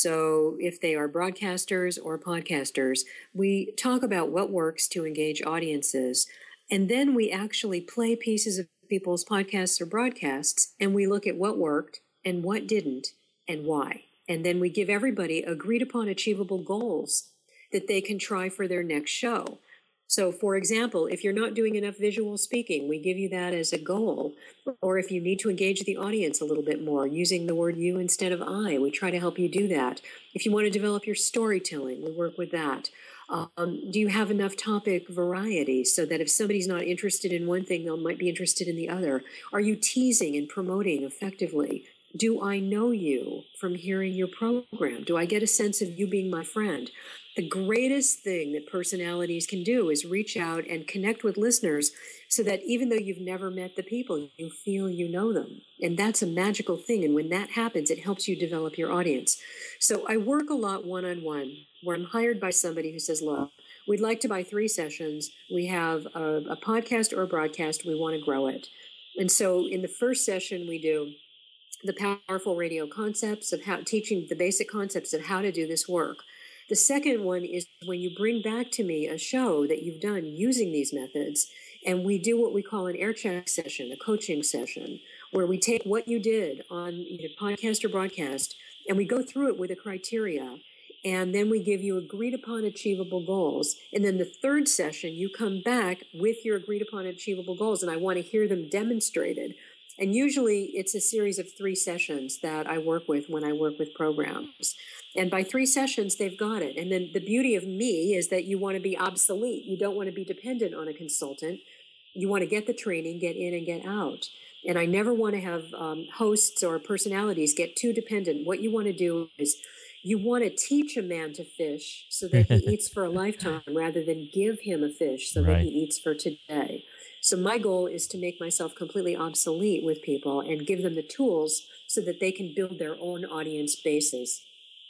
So if they are broadcasters or podcasters, we talk about what works to engage audiences. And then we actually play pieces of people's podcasts or broadcasts, and we look at what worked and what didn't and why. And then we give everybody agreed upon achievable goals that they can try for their next show. So, for example, if you're not doing enough visual speaking, we give you that as a goal. Or if you need to engage the audience a little bit more, using the word you instead of I, we try to help you do that. If you want to develop your storytelling, we work with that. Um, do you have enough topic variety so that if somebody's not interested in one thing, they might be interested in the other? Are you teasing and promoting effectively? Do I know you from hearing your program? Do I get a sense of you being my friend? The greatest thing that personalities can do is reach out and connect with listeners so that even though you've never met the people, you feel you know them. And that's a magical thing. And when that happens, it helps you develop your audience. So I work a lot one-on-one where I'm hired by somebody who says, look, we'd like to buy three sessions. We have a, a podcast or a broadcast. We want to grow it. And so in the first session, we do the powerful radio concepts of how teaching the basic concepts of how to do this work. The second one is when you bring back to me a show that you've done using these methods, and we do what we call an air check session, a coaching session, where we take what you did on either podcast or broadcast, and we go through it with a criteria, and then we give you agreed upon achievable goals. And then the third session, you come back with your agreed upon achievable goals, and I want to hear them demonstrated. And usually it's a series of three sessions that I work with when I work with programs. And by three sessions, they've got it. And then the beauty of me is that you want to be obsolete. You don't want to be dependent on a consultant. You want to get the training, get in and get out. And I never want to have um, hosts or personalities get too dependent. What you want to do is you want to teach a man to fish so that he eats for a lifetime rather than give him a fish so Right. that he eats for today. So my goal is to make myself completely obsolete with people and give them the tools so that they can build their own audience bases.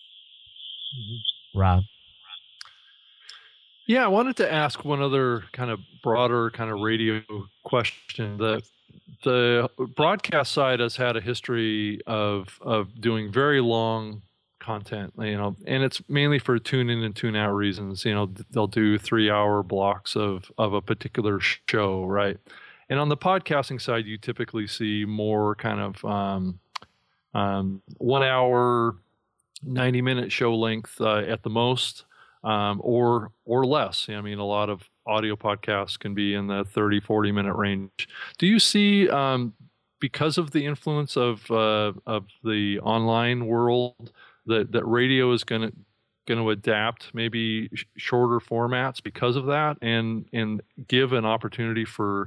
Rob. Yeah, I wanted to ask one other kind of broader kind of radio question. The the broadcast side has had a history of of doing very long content, you know, and it's mainly for tune in and tune out reasons. You know, they'll do three hour blocks of of a particular show, right? And on the podcasting side, you typically see more kind of um, um, one hour, ninety minute show length uh, at the most. Um, or or less. I mean, a lot of audio podcasts can be in the thirty, forty minute range. Do you see, um, because of the influence of uh, of the online world, that, that radio is going to going to adapt maybe sh- shorter formats because of that, and and give an opportunity for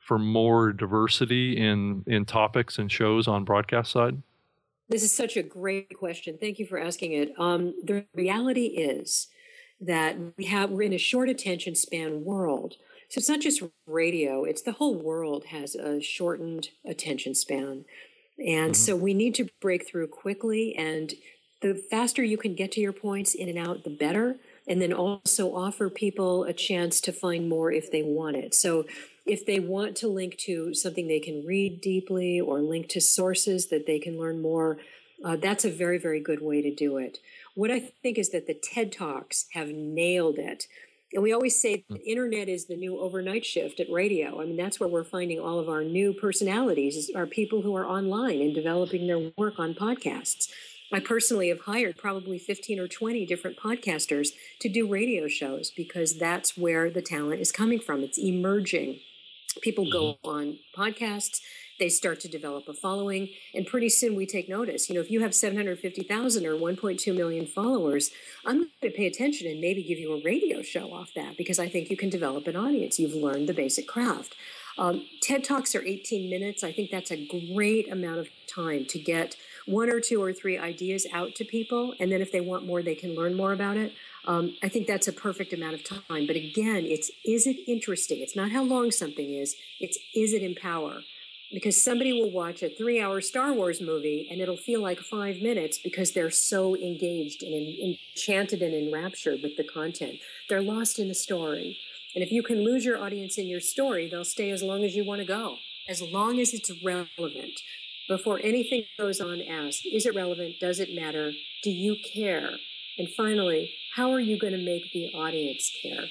for more diversity in in topics and shows on broadcast side? This is such a great question. Thank you for asking it. Um, the reality is that we have we're in a short attention span world. So it's not just radio, it's the whole world has a shortened attention span. And Mm-hmm. so we need to break through quickly. And the faster you can get to your points in and out, the better. And then also offer people a chance to find more if they want it. So if they want to link to something they can read deeply or link to sources that they can learn more, uh, that's a very, very good way to do it. What I think is that the TED Talks have nailed it. And we always say the internet is the new overnight shift at radio. I mean, that's where we're finding all of our new personalities, are people who are online and developing their work on podcasts. I personally have hired probably fifteen or twenty different podcasters to do radio shows because that's where the talent is coming from. It's emerging. People go on podcasts, they start to develop a following, and pretty soon we take notice. You know, if you have seven hundred fifty thousand or one point two million followers, I'm going to pay attention and maybe give you a radio show off that because I think you can develop an audience. You've learned the basic craft. Um, TED Talks are eighteen minutes. I think that's a great amount of time to get one or two or three ideas out to people. And then if they want more, they can learn more about it. Um, I think that's a perfect amount of time. But again, it's, is it interesting? It's not how long something is. It's, is it in power? Because somebody will watch a three-hour Star Wars movie and it'll feel like five minutes because they're so engaged and en- enchanted and enraptured with the content. They're lost in the story. And if you can lose your audience in your story, they'll stay as long as you want to go, as long as it's relevant. Before anything goes on, ask, is it relevant? Does it matter? Do you care? And finally, how are you going to make the audience care?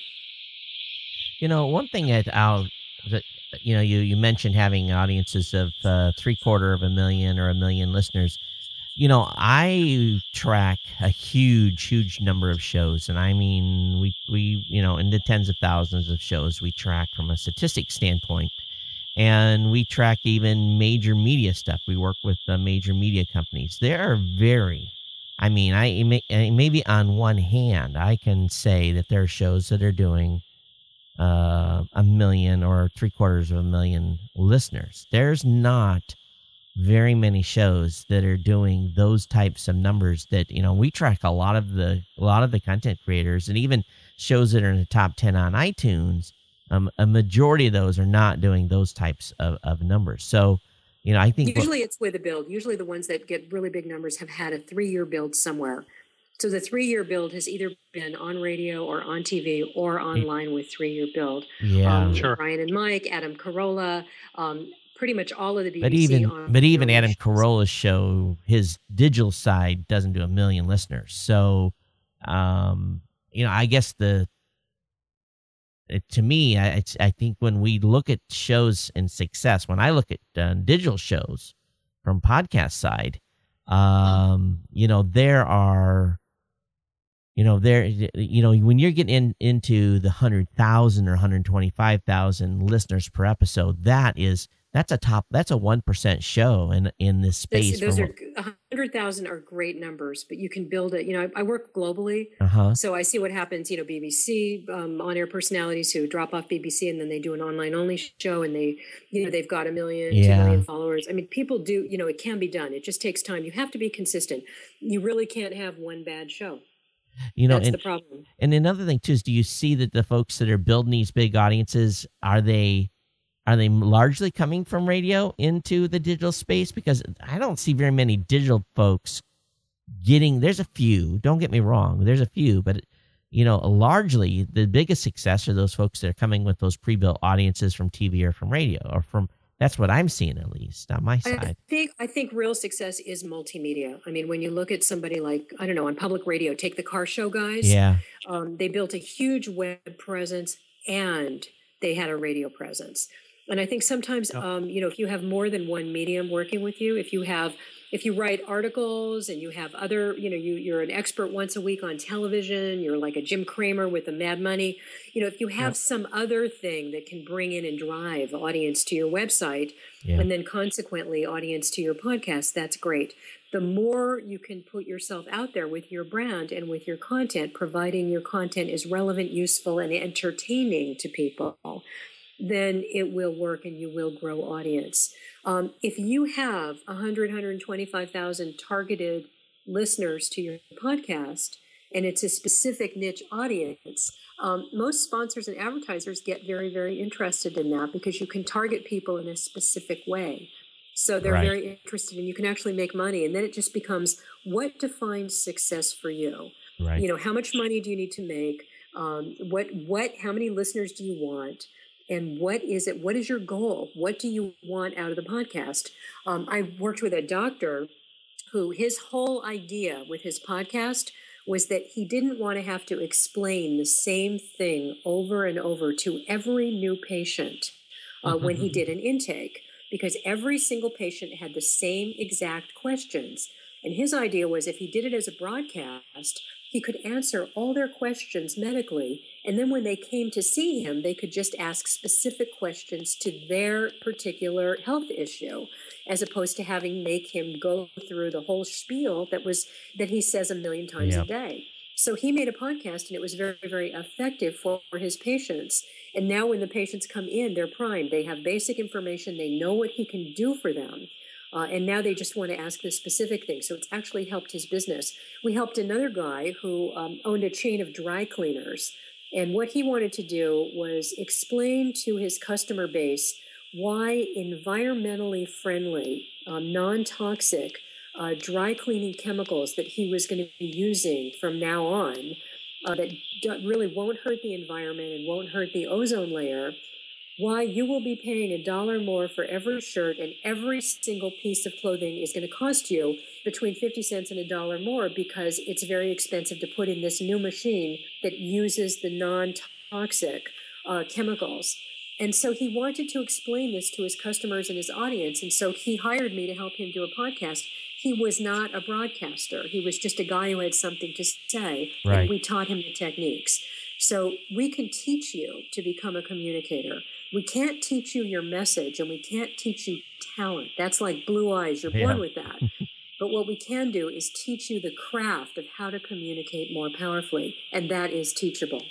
You know, one thing that I'll, that, you know, you, you mentioned having audiences of uh, three quarter of a million or a million listeners. You know, I track a huge, huge number of shows. And I mean, we, we, you know, in the tens of thousands of shows we track from a statistic standpoint. And we track even major media stuff. We work with uh, major media companies. They are very, I mean, I may, maybe on one hand, I can say that there are shows that are doing uh, a million or three quarters of a million listeners. There's not very many shows that are doing those types of numbers that, you know, we track a lot of the, a lot of the content creators and even shows that are in the top ten on iTunes. Um, a majority of those are not doing those types of, of numbers. So, you know, I think usually what, it's with a build. Usually the ones that get really big numbers have had a three-year build somewhere. So the three-year build has either been on radio or on T V or online with three-year build. Yeah, um, sure. Ryan and Mike, Adam Carolla, um, pretty much all of the B B C. But even, on but even Adam shows. Carolla's show, his digital side doesn't do a million listeners. So, um, you know, I guess the, it, to me, I, it's, I think when we look at shows and success, when I look at uh, digital shows from podcast side, um, you know, there are, you know, there, you know, when you're getting in, into the hundred thousand or one hundred twenty-five thousand listeners per episode, that is, that's a top, that's a one percent show in, in this space. Those, those from, are one hundred thousand are great numbers, but you can build it. You know, I, I work globally, uh-huh. so I see what happens. You know, B B C um, on-air personalities who drop off B B C and then they do an online-only show, and they, you know, they've got a million, Yeah. two million followers. I mean, people do. You know, it can be done. It just takes time. You have to be consistent. You really can't have one bad show. You know, That's and, the problem. and another thing too is, do you see that the folks that are building these big audiences, are they, are they largely coming from radio into the digital space? Because I don't see very many digital folks getting, there's a few, don't get me wrong, there's a few, but you know, largely the biggest success are those folks that are coming with those pre-built audiences from T V or from radio, or from, that's what I'm seeing, at least on my side. I think I think real success is multimedia. I mean, when you look at somebody like, I don't know, on public radio, take the Car Show guys. Yeah. Um, they built a huge web presence and they had a radio presence. And I think sometimes, Yep. um, you know, if you have more than one medium working with you, if you have, if you write articles and you have other, you know, you, you're an expert once a week on television, you're like a Jim Cramer with the Mad Money, you know, if you have Yep. some other thing that can bring in and drive audience to your website, Yeah. and then consequently audience to your podcast, that's great. The more you can put yourself out there with your brand and with your content, providing your content is relevant, useful, and entertaining to people, then it will work and you will grow audience. Um, if you have one hundred, one hundred twenty-five thousand targeted listeners to your podcast, and it's a specific niche audience, um, most sponsors and advertisers get very, very interested in that because you can target people in a specific way. So they're Right. very interested and you can actually make money. And then it just becomes, what defines success for you? Right. You know, how much money do you need to make? Um, what, what, how many listeners do you want? And what is it? What is your goal? What do you want out of the podcast? Um, I worked with a doctor who his whole idea with his podcast was that he didn't want to have to explain the same thing over and over to every new patient uh, when he did an intake, because every single patient had the same exact questions. And his idea was if he did it as a broadcast, he could answer all their questions medically. And then when they came to see him, they could just ask specific questions to their particular health issue, as opposed to having make him go through the whole spiel that was that he says a million times Yeah. a day. So he made a podcast and it was very, very effective for his patients. And now when the patients come in, they're primed. They have basic information. They know what he can do for them. Uh, and now they just want to ask the specific thing. So it's actually helped his business. We helped another guy who um, owned a chain of dry cleaners. And what he wanted to do was explain to his customer base why environmentally friendly, um, non-toxic uh, dry cleaning chemicals that he was going to be using from now on uh, that do- really won't hurt the environment and won't hurt the ozone layer, why you will be paying a dollar more for every shirt, and every single piece of clothing is going to cost you between fifty cents and a dollar more because it's very expensive to put in this new machine that uses the non-toxic uh, chemicals. And so he wanted to explain this to his customers and his audience. And so he hired me to help him do a podcast. He was not a broadcaster. He was just a guy who had something to say. Right. And we taught him the techniques. So we can teach you to become a communicator. We can't teach you your message, and we can't teach you talent. That's like blue eyes. You're born Yeah. with that. But what we can do is teach you the craft of how to communicate more powerfully, and that is teachable.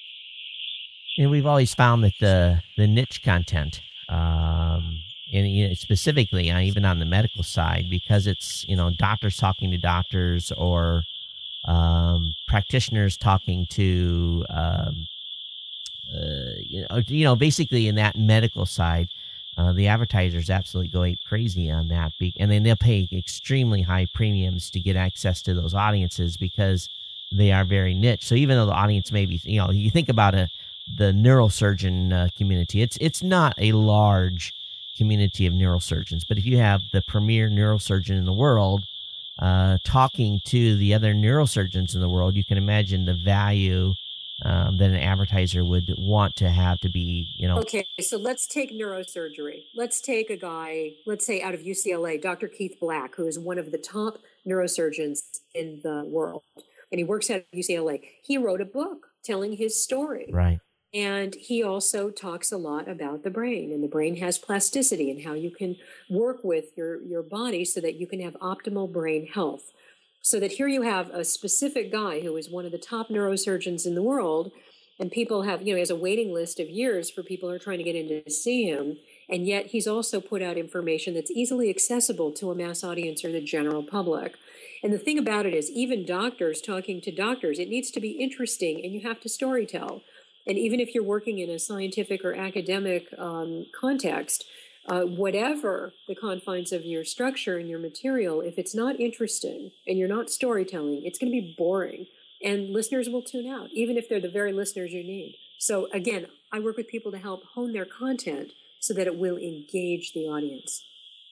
And we've always found that the the niche content, um, and you know, specifically uh, even on the medical side, because it's you know doctors talking to doctors or um, practitioners talking to um, uh, you know you know basically in that medical side, uh, the advertisers absolutely go ape crazy on that, be- and then they'll pay extremely high premiums to get access to those audiences because they are very niche. So even though the audience may be, you know, you think about a the neurosurgeon uh, community. It's it's not a large community of neurosurgeons, but if you have the premier neurosurgeon in the world uh, talking to the other neurosurgeons in the world, you can imagine the value um, that an advertiser would want to have to be, you know. Okay, so let's take neurosurgery. Let's take a guy, let's say out of U C L A, Doctor Keith Black, who is one of the top neurosurgeons in the world, and he works at U C L A. He wrote a book telling his story. Right. And he also talks a lot about the brain, and the brain has plasticity and how you can work with your, your body so that you can have optimal brain health. So that here you have a specific guy who is one of the top neurosurgeons in the world, and people have, you know, he has a waiting list of years for people who are trying to get in to see him. And yet he's also put out information that's easily accessible to a mass audience or the general public. And the thing about it is, even doctors talking to doctors, it needs to be interesting, and you have to storytell. And even if you're working in a scientific or academic um, context, uh, whatever the confines of your structure and your material, if it's not interesting and you're not storytelling, it's going to be boring. And listeners will tune out, even if they're the very listeners you need. So again, I work with people to help hone their content so that it will engage the audience.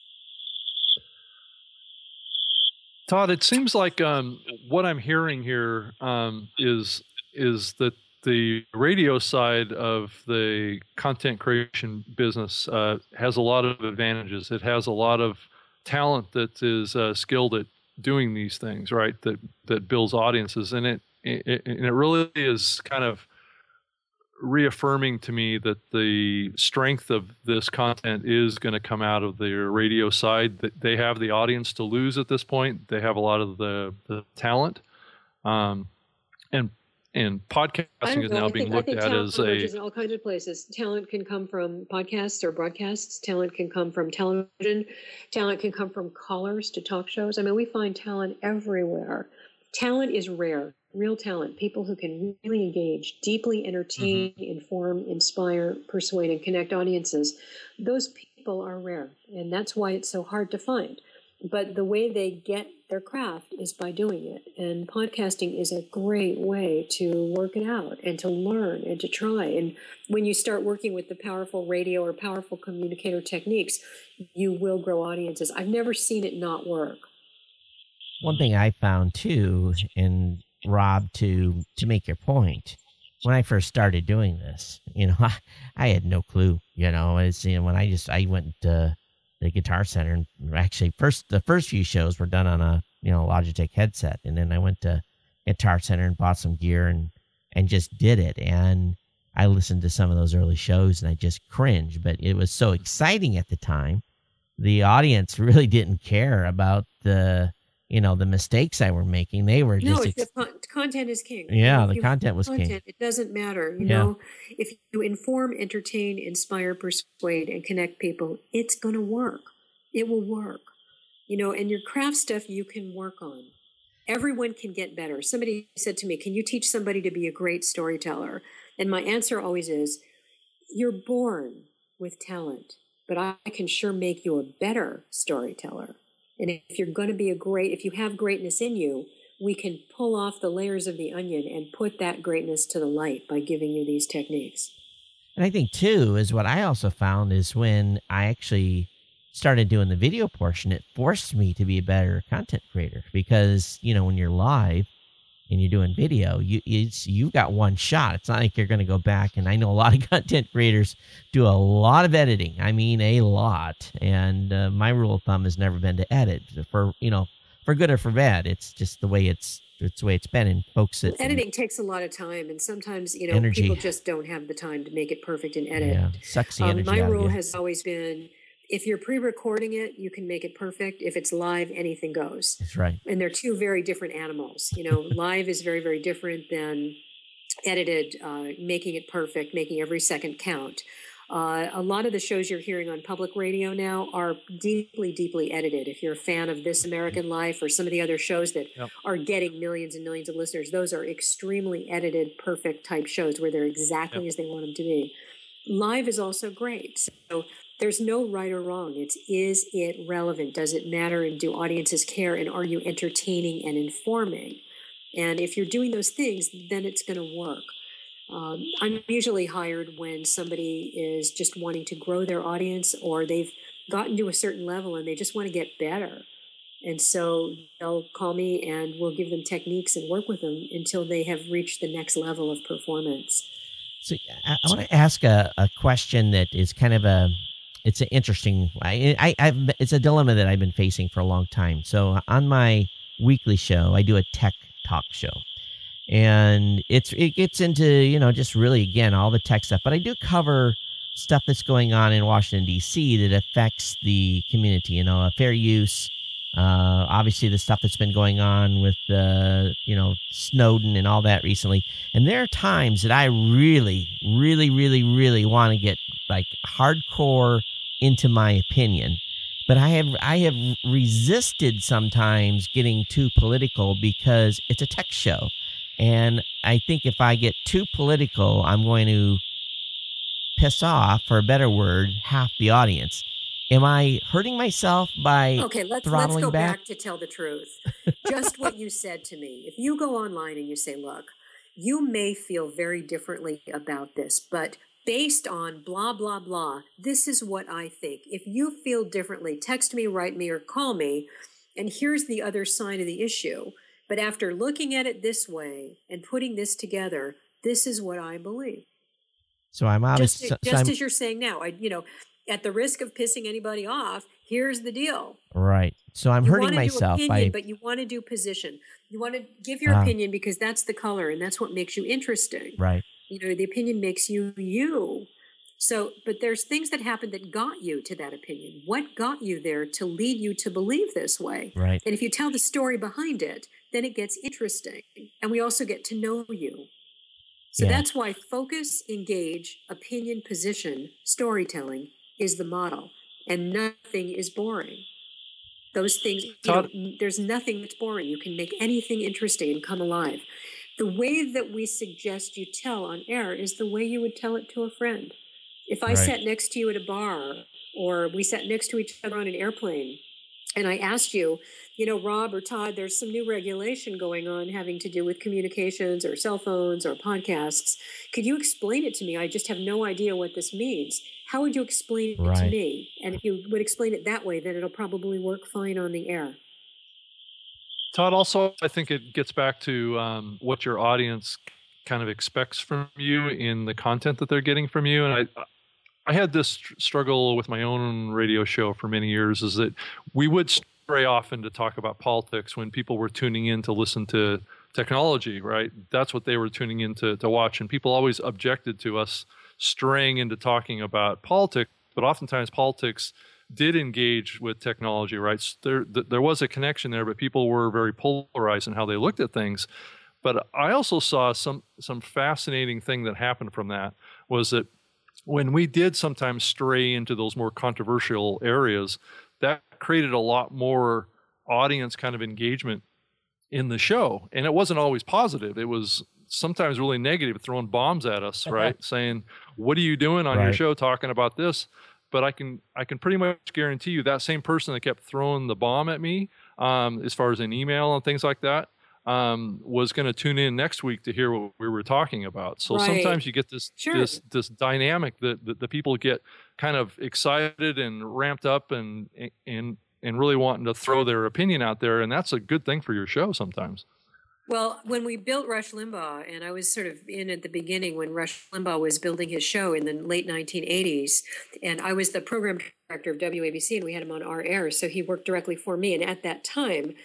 Todd, it seems like um, what I'm hearing here um, is is that the radio side of the content creation business uh, has a lot of advantages. It has a lot of talent that is uh, skilled at doing these things, right? That that builds audiences, and it, it and it really is kind of reaffirming to me that the strength of this content is going to come out of the radio side. That they have the audience to lose at this point. They have a lot of the, the talent, um, and and I podcasting don't is know. now I being think I looked think at talent as a emerges in all kinds of places. Talent can come from podcasts or broadcasts. Talent can come from television. Talent can come from callers to talk shows. I mean, we find talent everywhere. Talent is rare. Real talent, people who can really engage, deeply entertain, Mhm. inform, inspire, persuade, and connect audiences. Those people are rare, and that's why it's so hard to find. But the way they get their craft is by doing it. And podcasting is a great way to work it out and to learn and to try. And when you start working with the powerful radio or powerful communicator techniques, you will grow audiences. I've never seen it not work. One thing I found too, and Rob, to to make your point, when I first started doing this, you know, I, I had no clue. You know, it's you know when I just I went to the Guitar Center, and actually first the first few shows were done on a you know Logitech headset, and then I went to Guitar Center and bought some gear and and just did it. And I listened to some of those early shows and I just cringed, but it was so exciting at the time. The audience really didn't care about the you know the mistakes I were making. They were No, just it's the ex- con- content is king. yeah, If the you have content was king. content, it doesn't matter. You Yeah. know, if you inform, entertain, inspire, persuade, and connect people, it's going to work. It will work. You know, and your craft stuff you can work on. Everyone can get better. Somebody said to me, "Can you teach somebody to be a great storyteller?" And my answer always is, "You're born with talent, but I can sure make you a better storyteller. And if you're going to be a great, if you have greatness in you, we can pull off the layers of the onion and put that greatness to the light by giving you these techniques." And I think too is what I also found is when I actually started doing the video portion, it forced me to be a better content creator because you know when you're live and you're doing video, you it's you've got one shot. It's not like you're going to go back. And I know a lot of content creators do a lot of editing. I mean, a lot. And uh, my rule of thumb has never been to edit for you know for good or for bad. It's just the way it's it's the way it's been. And folks that Editing takes a lot of time, and sometimes, you know, Energy. people just don't have the time to make it perfect and edit. yeah sucks the Um, energy my out of rule you. has always been, if you're pre-recording it, you can make it perfect. If it's live, anything goes. That's right. And they're two very different animals. You know, live is very, very different than edited, uh, making it perfect, making every second count. Uh, a lot of the shows you're hearing on public radio now are deeply, deeply edited. If you're a fan of This American Life or some of the other shows that Yep. are getting millions and millions of listeners, those are extremely edited, perfect type shows where they're exactly Yep. as they want them to be. Live is also great. So there's no right or wrong. It's, is it relevant? Does it matter? And do audiences care? And are you entertaining and informing? And if you're doing those things, then it's going to work. Um, I'm usually hired when somebody is just wanting to grow their audience, or they've gotten to a certain level and they just want to get better. And so they'll call me and we'll give them techniques and work with them until they have reached the next level of performance. So I, I want to ask a, a question that is kind of a, it's an interesting, I, I, I've, it's a dilemma that I've been facing for a long time. So on my weekly show, I do a tech talk show, and it's, it gets into, you know, just really, again, all the tech stuff, but I do cover stuff that's going on in Washington, D C that affects the community, you know, fair use. Uh, obviously, the stuff that's been going on with, uh, you know, Snowden and all that recently. And there are times that I really, really, really, really want to get like hardcore into my opinion. But I have I have resisted sometimes getting too political because it's a tech show. And I think if I get too political, I'm going to piss off, for a better word, half the audience. Am I hurting myself by Okay, let's let's throttling go back? back to tell the truth. Just what you said to me. If you go online and you say, "Look, you may feel very differently about this, but based on blah blah blah, this is what I think. If you feel differently, text me, write me, or call me, and here's the other side of the issue. But after looking at it this way and putting this together, this is what I believe." So I'm Just, obviously so, so just I'm, as you're saying now, I, you know, at the risk of pissing anybody off, here's the deal. right. So I'm You hurting want to myself do opinion, by but you want to do position. You want to give your Ah. opinion because that's the color and that's what makes you interesting. right. You know, the opinion makes you you. So, but there's things that happened that got you to that opinion. What got you there to lead you to believe this way? Right. And if you tell the story behind it, then it gets interesting. And we also get to know you. So Yeah. that's why focus, engage, opinion, position, storytelling is the model, and nothing is boring. Those things, you know, Todd, there's nothing that's boring. You can make anything interesting and come alive. The way that we suggest you tell on air is the way you would tell it to a friend. If I Right. sat next to you at a bar, or we sat next to each other on an airplane, and I asked you, you know, Rob or Todd, there's some new regulation going on having to do with communications or cell phones or podcasts. Could you explain it to me? I just have no idea what this means. How would you explain it to Right. me? And if you would explain it that way, then it'll probably work fine on the air. Todd, also, I think it gets back to um, what your audience kind of expects from you in the content that they're getting from you. And I, I had this str- struggle with my own radio show for many years, is that we would stray off into talk about politics when people were tuning in to listen to technology, right? That's what they were tuning in to, to watch. And people always objected to us straying into talking about politics, but oftentimes politics did engage with technology, right? So there, th- there was a connection there, but people were very polarized in how they looked at things. But I also saw some some fascinating thing that happened from that, was that when we did sometimes stray into those more controversial areas, that created a lot more audience kind of engagement in the show. And it wasn't always positive. It was sometimes really negative, throwing bombs at us, right? Saying, what are you doing on your Right. show talking about this? But I can I can pretty much guarantee you that same person that kept throwing the bomb at me, um, as far as an email and things like that, um, was going to tune in next week to hear what we were talking about. So Right. sometimes you get this Sure. this this dynamic that, that the people get kind of excited and ramped up and and and really wanting to throw their opinion out there, and that's a good thing for your show sometimes. Well, when we built Rush Limbaugh, and I was sort of in at the beginning when Rush Limbaugh was building his show in the late nineteen eighties, and I was the program director of W A B C, and we had him on our air, so he worked directly for me. And at that time,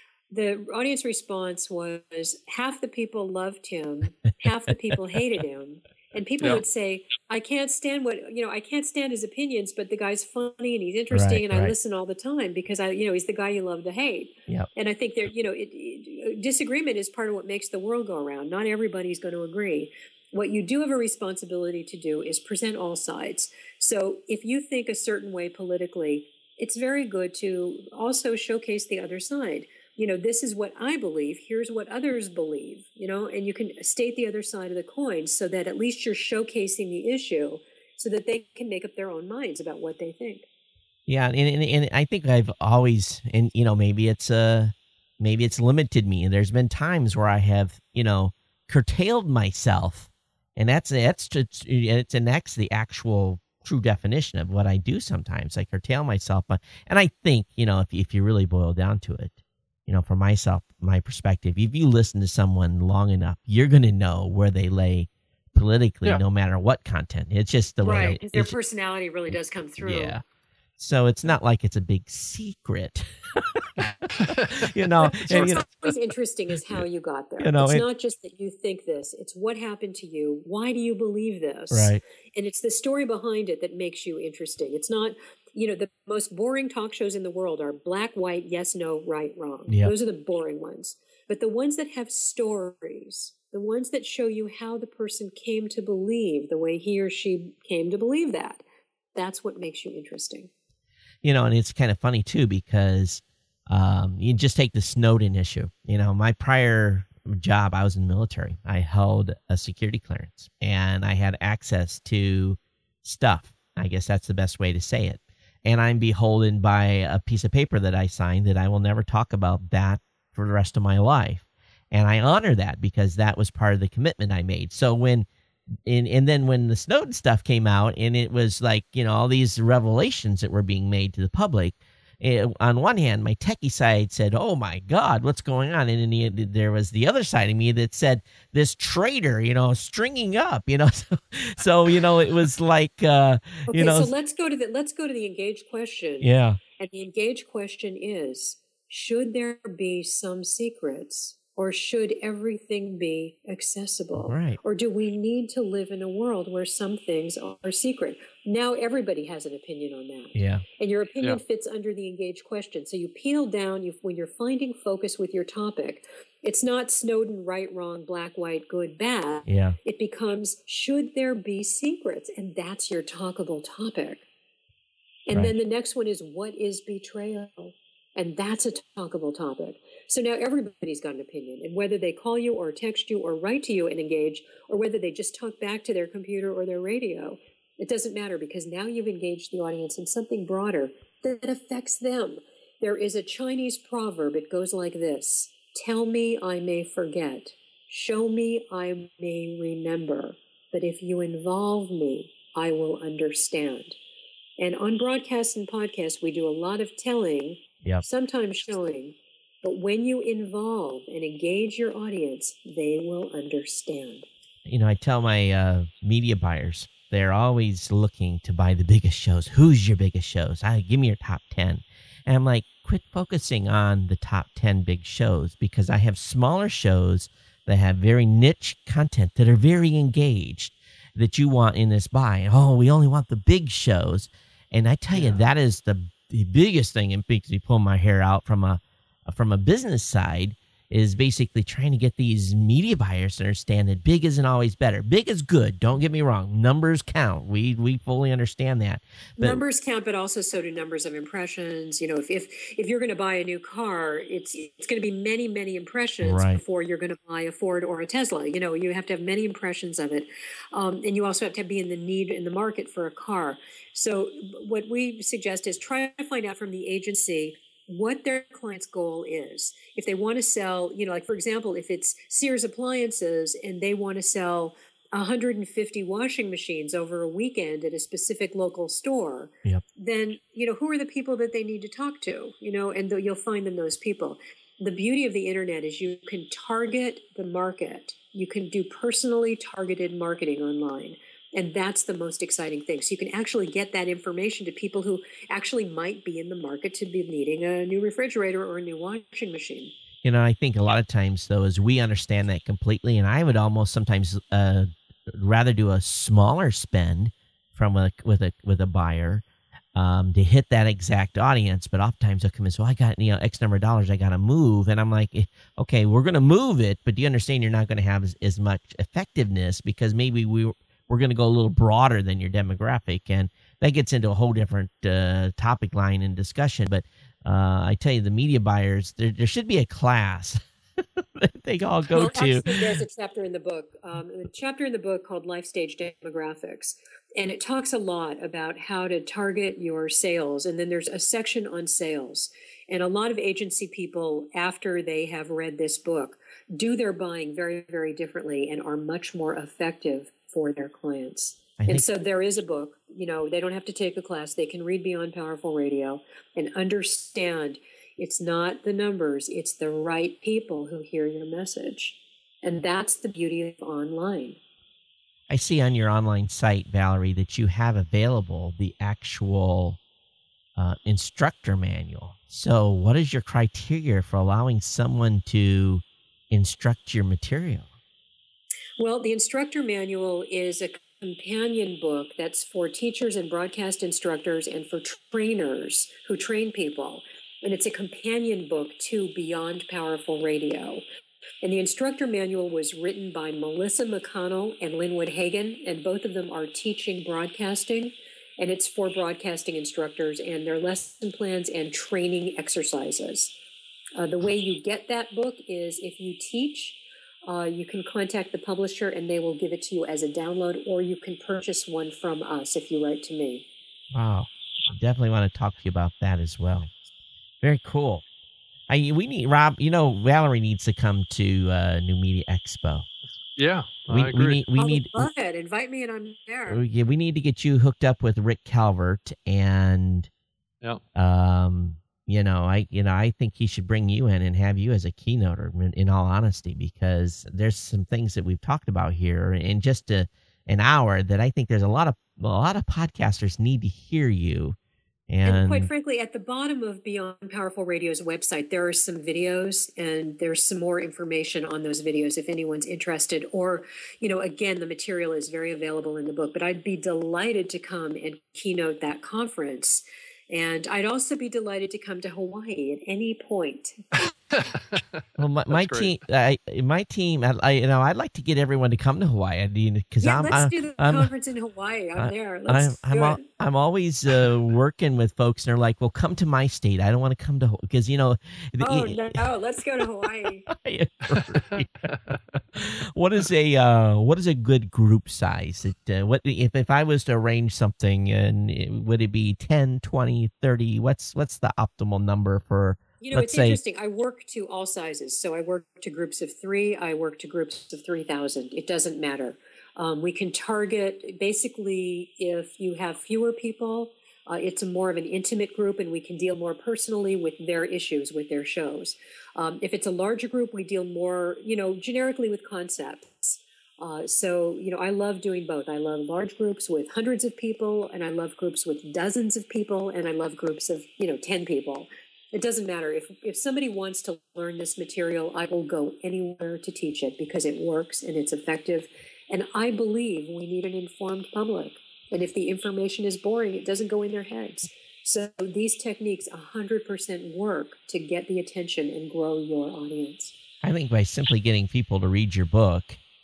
the audience response was half the people loved him, half the people hated him. And people Yeah. would say, I can't stand what, you know, I can't stand his opinions, but the guy's funny and he's interesting Right, and I right. listen all the time because I, you know, he's the guy you love to hate. Yep. And I think there, you know, it, it, disagreement is part of what makes the world go around. Not everybody's going to agree. What you do have a responsibility to do is present all sides. So if you think a certain way politically, it's very good to also showcase the other side. You know, this is what I believe, here's what others believe, you know, and you can state the other side of the coin so that at least you're showcasing the issue so that they can make up their own minds about what they think. Yeah, and, and and I think I've always, and you know, maybe it's uh maybe it's limited me. And there's been times where I have, you know, curtailed myself, and that's that's just, it's an X the actual true definition of what I do. Sometimes I curtail myself, but and I think, you know, if if you really boil down to it, you know, from myself, my perspective, if you listen to someone long enough, you're going to know where they lay politically, Yeah. no matter what content. It's just the way. Right, it- because their it's- personality really does come through. Yeah. So it's not like it's a big secret, you know. So And, you know, what's always interesting is how you got there. You know, it's it- not just that you think this, it's what happened to you. Why do you believe this? right. And it's the story behind it that makes you interesting. It's not, you know, the most boring talk shows in the world are black, white, yes, no, right, wrong. Yep. Those are the boring ones. But the ones that have stories, the ones that show you how the person came to believe the way he or she came to believe that, that's what makes you interesting. You know, and it's kind of funny too, because um, you just take the Snowden issue. You know, my prior job, I was in the military. I held a security clearance and I had access to stuff. I guess that's the best way to say it. And I'm beholden by a piece of paper that I signed that I will never talk about that for the rest of my life. And I honor that because that was part of the commitment I made. So when And and then when the Snowden stuff came out, and it was like, you know, all these revelations that were being made to the public, it, on one hand, my techie side said, oh, my God, what's going on? And then the, there was the other side of me that said, this traitor, you know, stringing up, you know. So, so you know, it was like, uh, Okay, you know. so let's go to the let's go to the engaged question. Yeah. And the engaged question is, should there be some secrets Or should everything be accessible? Right. Or do we need to live in a world where some things are secret? Now everybody has an opinion on that. Yeah. And your opinion Yeah. fits under the engaged question. So you peel down, you, when you're finding focus with your topic, it's not Snowden, right, wrong, black, white, good, bad. Yeah. It becomes, should there be secrets? And that's your talkable topic. And Right. then the next one is, what is betrayal? And that's a talkable topic. So now everybody's got an opinion. And whether they call you or text you or write to you and engage, or whether they just talk back to their computer or their radio, it doesn't matter, because now you've engaged the audience in something broader that affects them. There is a Chinese proverb. It goes like this: tell me, I may forget. Show me, I may remember. But if you involve me, I will understand. And on broadcasts and podcasts, we do a lot of telling, Yep. sometimes showing. But when you involve and engage your audience, they will understand. You know, I tell my uh, media buyers, they're always looking to buy the biggest shows. Who's your biggest shows? I give me your top ten. And I'm like, quit focusing on the top ten big shows, because I have smaller shows that have very niche content that are very engaged that you want in this buy. Oh, we only want the big shows. And I tell Yeah. you, that is the, the biggest thing that makes me pull my hair out from a from a business side, is basically trying to get these media buyers to understand that big isn't always better. Big is good. Don't get me wrong. Numbers count. We we fully understand that. But Numbers count, but also so do numbers of impressions. You know, if if, if you're going to buy a new car, it's it's going to be many, many impressions Right. before you're going to buy a Ford or a Tesla. You know, you have to have many impressions of it. Um, and you also have to be in the need in the market for a car. So what we suggest is try to find out from the agency what their client's goal is. If they want to sell, you know, like for example, if it's Sears Appliances and they want to sell one hundred fifty washing machines over a weekend at a specific local store, Yep. then, you know, who are the people that they need to talk to, you know, and th- you'll find them those people. The beauty of the internet is you can target the market. You can do personally targeted marketing online. And that's the most exciting thing. So you can actually get that information to people who actually might be in the market to be needing a new refrigerator or a new washing machine. You know, I think a lot of times, though, is we understand that completely, and I would almost sometimes uh, rather do a smaller spend from a, with a with a buyer um, to hit that exact audience. But oftentimes they'll come in, so I got, you know, X number of dollars, I got to move, and I'm like, okay, we're going to move it, but do you understand you're not going to have as, as much effectiveness, because maybe we we're going to go a little broader than your demographic, and that gets into a whole different uh, topic line and discussion. But uh, I tell you, the media buyers, there, there should be a class that they all go well, to. Actually, there's a chapter in the book, um, a chapter in the book called Life Stage Demographics, and it talks a lot about how to target your sales. And then there's a section on sales. And a lot of agency people, after they have read this book, do their buying very, very differently and are much more effective for their clients. I And think- so there is a book, you know, they don't have to take a class. They can read Beyond Powerful Radio and understand it's not the numbers, it's the right people who hear your message. And that's the beauty of online. I see on your online site, Valerie, that you have available the actual uh, instructor manual. So what is your criteria for allowing someone to instruct your material? Well, the instructor manual is a companion book that's for teachers and broadcast instructors and for trainers who train people. And it's a companion book to Beyond Powerful Radio. And the instructor manual was written by Melissa McConnell and Linwood Hagen, and both of them are teaching broadcasting. And it's for broadcasting instructors and their lesson plans and training exercises. Uh, the way you get that book is if you teach, Uh, you can contact the publisher and they will give it to you as a download, or you can purchase one from us if you write to me. Wow. I definitely want to talk to you about that as well. Very cool. I we need Rob, you know, Valerie needs to come to uh, New Media Expo. Yeah, We, I agree. we need we I would need love it. Invite me and I'm there. we, we need to get you hooked up with Rick Calvert, and Yeah. um you know, I you know, I think he should bring you in and have you as a keynoter, in, in all honesty, because there's some things that we've talked about here in just a, an hour that I think there's a lot of a lot of podcasters need to hear you And, and quite frankly, at the bottom of Beyond Powerful Radio's website, there are some videos, and there's some more information on those videos if anyone's interested. Or, you know, again, the material is very available in the book, but I'd be delighted to come and keynote that conference. And I'd also be delighted to come to Hawaii at any point. well, my, my team, I, my team, I, I, you know, I'd like to get everyone to come to Hawaii because yeah, I'm. let's I'm, do the I'm, conference in Hawaii. I'm I, there. Let's I'm, do I'm, it. I'm always uh, working with folks, and they're like, "Well, come to my state. I don't want to come to because you know." The, oh no, no, let's go to Hawaii. what is a uh, what is a good group size? It, uh, what if if I was to arrange something, and it, would it be ten, twenty, thirty? What's what's the optimal number for? You know, let's it's say, interesting. I work to all sizes. So I work to groups of three. I work to groups of three thousand. It doesn't matter. Um, we can target, basically, if you have fewer people, uh, it's a more of an intimate group, and we can deal more personally with their issues, with their shows. Um, if it's a larger group, we deal more, you know, generically with concepts. Uh, so, you know, I love doing both. I love large groups with hundreds of people, and I love groups with dozens of people, and I love groups of, you know, ten people. It doesn't matter. If if somebody wants to learn this material, I will go anywhere to teach it because it works and it's effective. And I believe we need an informed public. And if the information is boring, it doesn't go in their heads. So these techniques one hundred percent work to get the attention and grow your audience. I think by simply getting people to read your book,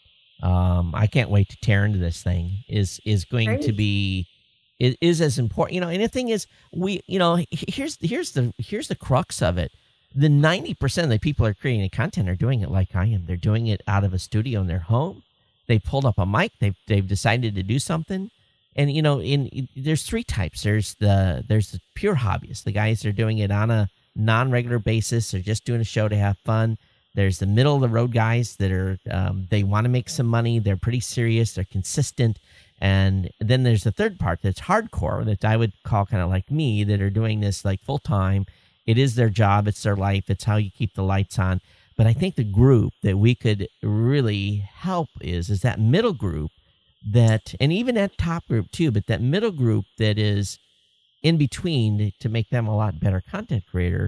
um, I can't wait to tear into this thing, is is going Right. to be... It is as important, you know. And the thing is, we, you know, here's here's the here's the crux of it. The ninety percent of the people who are creating the content are doing it like I am. They're doing it out of a studio in their home. They pulled up a mic. They've they've decided to do something. And you know, in, in there's three types. There's the there's the pure hobbyists, the guys that are doing it on a non-regular basis. They're just doing a show to have fun. There's the middle of the road guys that are um, they want to make some money. They're pretty serious. They're consistent. And then there's the third part that's hardcore, that I would call kind of like me, that are doing this like full time. It is their job. It's their life. It's how you keep the lights on. But I think the group that we could really help is, is that middle group that, and even that top group too, but that middle group that is in between to make them a lot better content creator.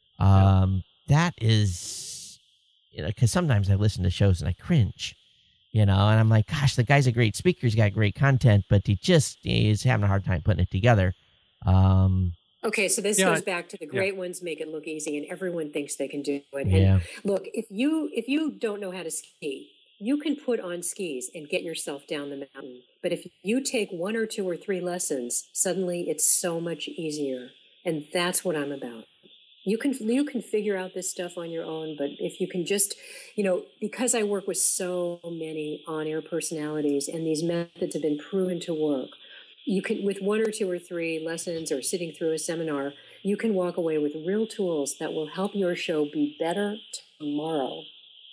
Um, yeah. That is, you know, because sometimes I listen to shows and I cringe. You know, and I'm like, gosh, the guy's a great speaker. He's got great content, but he just is having a hard time putting it together. Um, Okay, so this Yeah, goes back to the yeah. great ones make it look easy, and everyone thinks they can do it. And yeah. look, if you if you don't know how to ski, you can put on skis and get yourself down the mountain. But if you take one or two or three lessons, suddenly it's so much easier. And that's what I'm about. You can you can figure out this stuff on your own, but if you can just, you know, because I work with so many on-air personalities and these methods have been proven to work, you can, with one or two or three lessons or sitting through a seminar, you can walk away with real tools that will help your show be better tomorrow.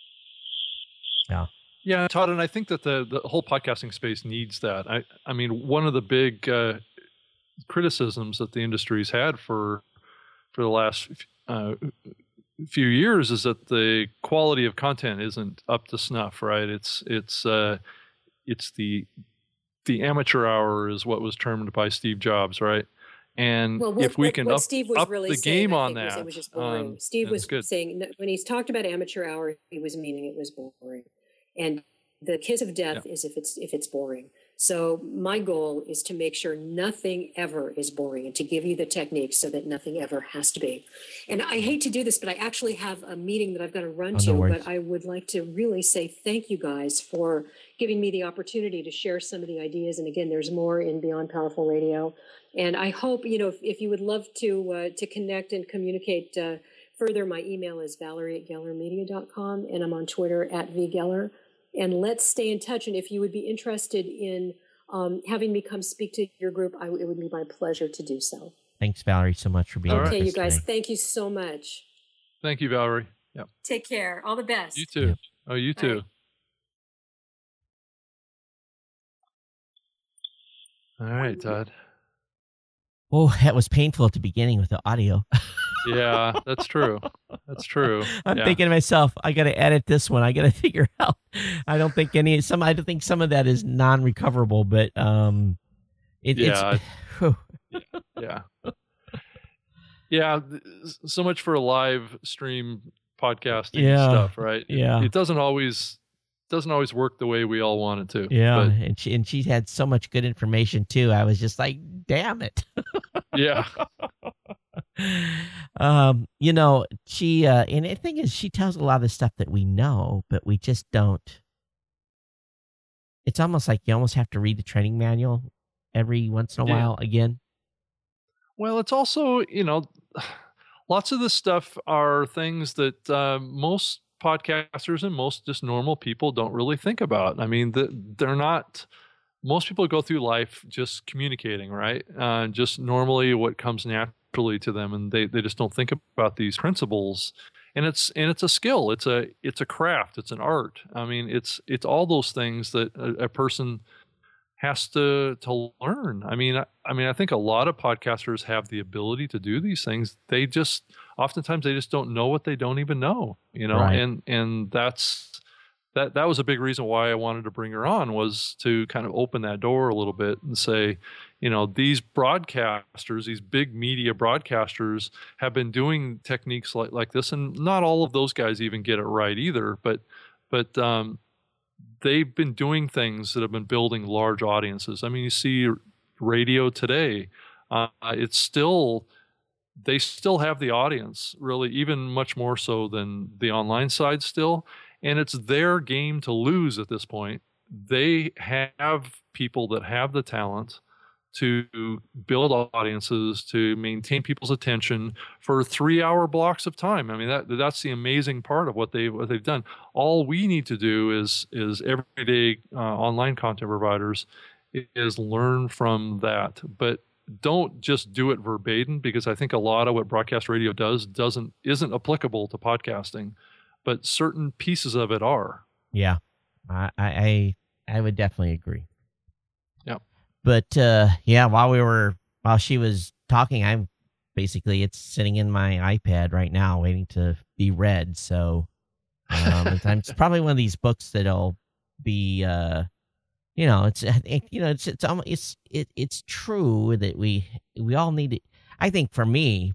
Yeah. Yeah, Todd, and I think that the, the whole podcasting space needs that. I, I mean, one of the big uh, criticisms that the industry's had for for the last uh, few years is that the quality of content isn't up to snuff, right? It's it's uh, it's the the amateur hour is what was termed by Steve Jobs, right? And Well, what, if we what, can what up, Steve was up really the saying, game I on think, was that, it was just boring. um, Steve then was it's good. saying that when he's talked about amateur hour, he was meaning it was boring. And the kiss of death Yeah. is if it's if it's boring. So my goal is to make sure nothing ever is boring and to give you the techniques so that nothing ever has to be. And I hate to do this, but I actually have a meeting that I've got to run Oh, to. no worries. But I would like to really say thank you guys for giving me the opportunity to share some of the ideas. And again, there's more in Beyond Powerful Radio. And I hope, you know, if, if you would love to uh, to connect and communicate uh, further, my email is valerie at geller media dot com, and I'm on Twitter at vgeller. And let's stay in touch. And if you would be interested in um, having me come speak to your group, I, it would be my pleasure to do so. Thanks, Valerie, so much for being All with right. Okay, us you guys, today. thank you so much. Thank you, Valerie. Yeah, Take care. All the best. you too. Yeah. Oh, you Bye. too. All right, Todd. Oh, that was painful at the beginning with the audio. Yeah, that's true. That's true. I'm yeah. thinking to myself, I got to edit this one. I got to figure out. I don't think any some. I don't think some of that is non-recoverable, but um, it, Yeah, it's. Whew. yeah. Yeah, th- so much for live stream podcasting Yeah, stuff, right? It, yeah, it doesn't always doesn't always work the way we all want it to. yeah. But And she and she had so much good information too. I was just like, damn it. yeah, um, you know, she uh, and the thing is, she tells a lot of stuff that we know, but we just don't. It's almost like you almost have to read the training manual every once in a yeah. while again. Well, it's also, you know, lots of this stuff are things that uh, most podcasters and most just normal people don't really think about. I mean, the, they're not, most people go through life just communicating, right? Uh, just normally what comes naturally to them, and they, they just don't think about these principles. And it's and it's a skill. It's a it's a craft. It's an art. I mean, it's it's all those things that a, a person has to to learn. I mean, I, I mean, I think a lot of podcasters have the ability to do these things. They just oftentimes they just don't know what they don't even know, you know. Right. And and that's that that was a big reason why I wanted to bring her on, was to kind of open that door a little bit and say, you know, these broadcasters, these big media broadcasters have been doing techniques like like this, and not all of those guys even get it right either, but but um they've been doing things that have been building large audiences. I mean, you see radio today, uh, it's still, they still have the audience, really, even much more so than the online side still. And it's their game to lose at this point. They have people that have the talent to build audiences, to maintain people's attention for three-hour blocks of time. I mean, that that's the amazing part of what they what they've done. All we need to do is is everyday uh, online content providers is learn from that, but don't just do it verbatim, because I think a lot of what broadcast radio does doesn't isn't applicable to podcasting, but certain pieces of it are. Yeah, I I I would definitely agree. Yeah. But uh, yeah, while we were while she was talking, I'm basically it's sitting in my iPad right now, waiting to be read. So um, it's, it's probably one of these books that'll be, uh, you know, it's I think, you know, it's it's almost, it's it, it's true that we we all need it. I think for me,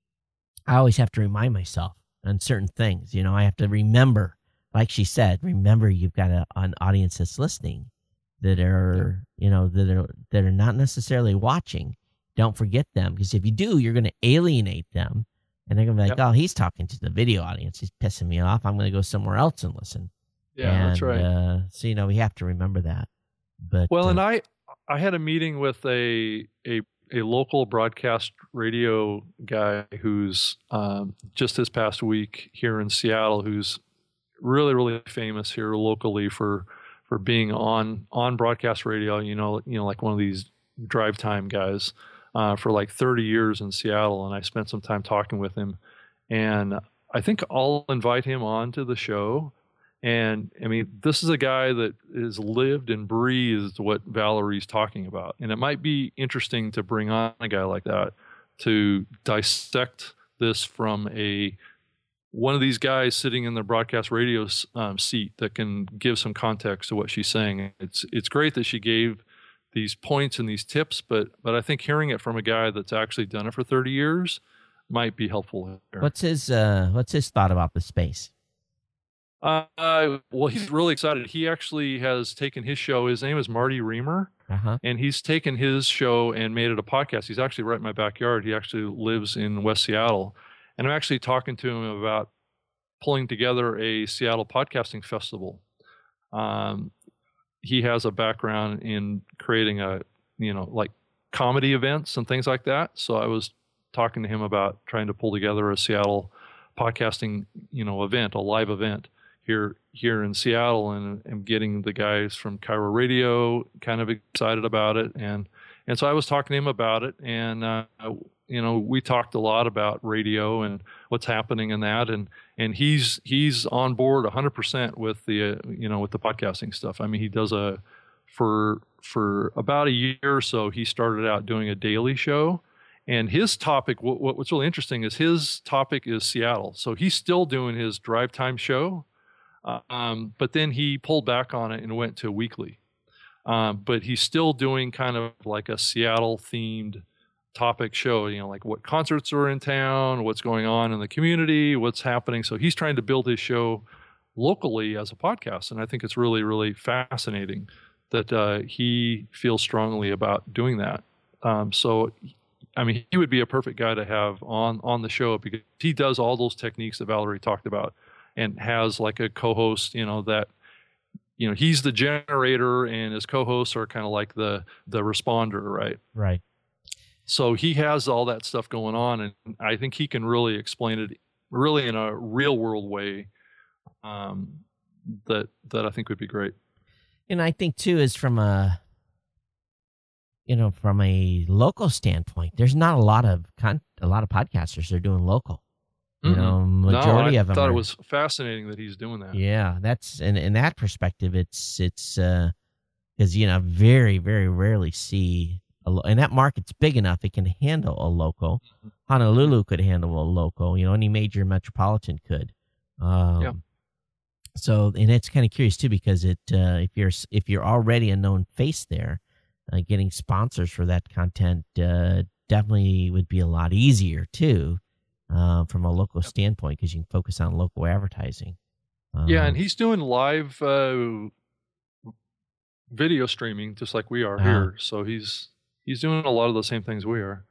I always have to remind myself on certain things. You know, I have to remember, like she said, remember you've got a, an audience that's listening, that are, you know, that are that are not necessarily watching. Don't forget them, because if you do, you're going to alienate them, and they're going to be like, Yep. "Oh, he's talking to the video audience. He's pissing me off. I'm going to go somewhere else and listen." Yeah, and, that's right. Uh, so you know, we have to remember that. But Well, uh, and I I had a meeting with a a a local broadcast radio guy who's um, just this past week here in Seattle, who's really really famous here locally for for being on on broadcast radio. You know, you know, like one of these drive time guys uh, for like thirty years in Seattle, and I spent some time talking with him, and I think I'll invite him on to the show. And I mean, this is a guy that has lived and breathed what Valerie's talking about. And it might be interesting to bring on a guy like that to dissect this from a one of these guys sitting in the broadcast radio um, seat that can give some context to what she's saying. It's it's great that she gave these points and these tips, but but I think hearing it from a guy that's actually done it for thirty years might be helpful here. what's his uh, what's his thought about the space? Uh, well, he's really excited. He actually has taken his show. His name is Marty Reamer, Uh huh. and he's taken his show and made it a podcast. He's actually right in my backyard. He actually lives in West Seattle, and I'm actually talking to him about pulling together a Seattle podcasting festival. Um, he has a background in creating a, you know, like comedy events and things like that. So I was talking to him about trying to pull together a Seattle podcasting, you know, event, a live event here here in Seattle, and, and getting the guys from Cairo Radio kind of excited about it. And and so I was talking to him about it, and uh, you know, we talked a lot about radio and what's happening in that, and and he's he's on board one hundred percent with the uh, you know, with the podcasting stuff. I mean, he does a for for about a year or so, he started out doing a daily show. And his topic, what, what's really interesting is his topic is Seattle. So he's still doing his drive time show, uh, um, but then he pulled back on it and went to weekly. Um, but he's still doing kind of like a Seattle themed topic show, you know, like what concerts are in town, what's going on in the community, what's happening. So he's trying to build his show locally as a podcast. And I think it's really, really fascinating that uh, he feels strongly about doing that. Um, so, I mean, he would be a perfect guy to have on, on the show because he does all those techniques that Valerie talked about and has like a co-host, you know, that, you know, he's the generator and his co-hosts are kind of like the, the responder, right? Right. So he has all that stuff going on, and I think he can really explain it really in a real world way um, that, that I think would be great. And I think too is from a, you know, from a local standpoint, there's not a lot of con- a lot of podcasters that are doing local. You Mm-mm. know, majority no, I of them. thought are, it was fascinating that he's doing that. Yeah, that's in in that perspective, it's it's uh, because you know very very rarely see a lo- and that market's big enough it can handle a local. Honolulu could handle a local. You know, any major metropolitan could. Um, Yeah. So, and it's kind of curious too because it uh, if you're if you're already a known face there, uh, getting sponsors for that content uh, definitely would be a lot easier too, uh, from a local Yep. standpoint because you can focus on local advertising. Yeah, Um, and he's doing live uh, video streaming just like we are Uh-huh. here. So he's he's doing a lot of the same things we are.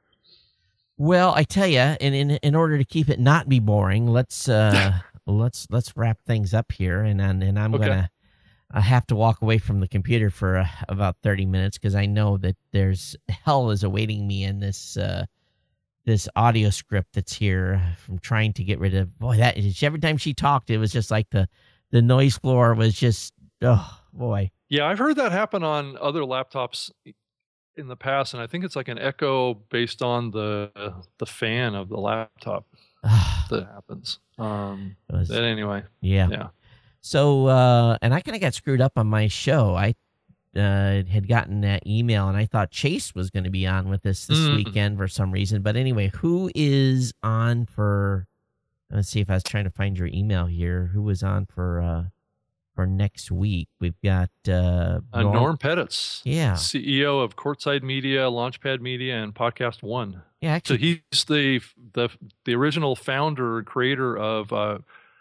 Well, I tell you, and in in order to keep it not be boring, let's uh, let's let's wrap things up here, and and, and I'm Okay. gonna I have to walk away from the computer for uh, about thirty minutes because I know that there's hell is awaiting me in this uh, this audio script that's here from trying to get rid of. Boy, that is every time she talked, it was just like the the noise floor was just oh boy. Yeah, I've heard that happen on other laptops in the past, and I think it's like an echo based on the the fan of the laptop that happens. Um, It was- but anyway, yeah. yeah. So, uh, and I kind of got screwed up on my show. I uh, had gotten that email, and I thought Chase was going to be on with us this Mm. weekend for some reason. But anyway, who is on for? Let's see if I was trying to find your email here. Who was on for uh, for next week? We've got uh, Uh, Norm. Norm Pettis, Yeah, C E O of Courtside Media, Launchpad Media, and Podcast One. yeah. So Actually, he's the the the original founder and creator of uh,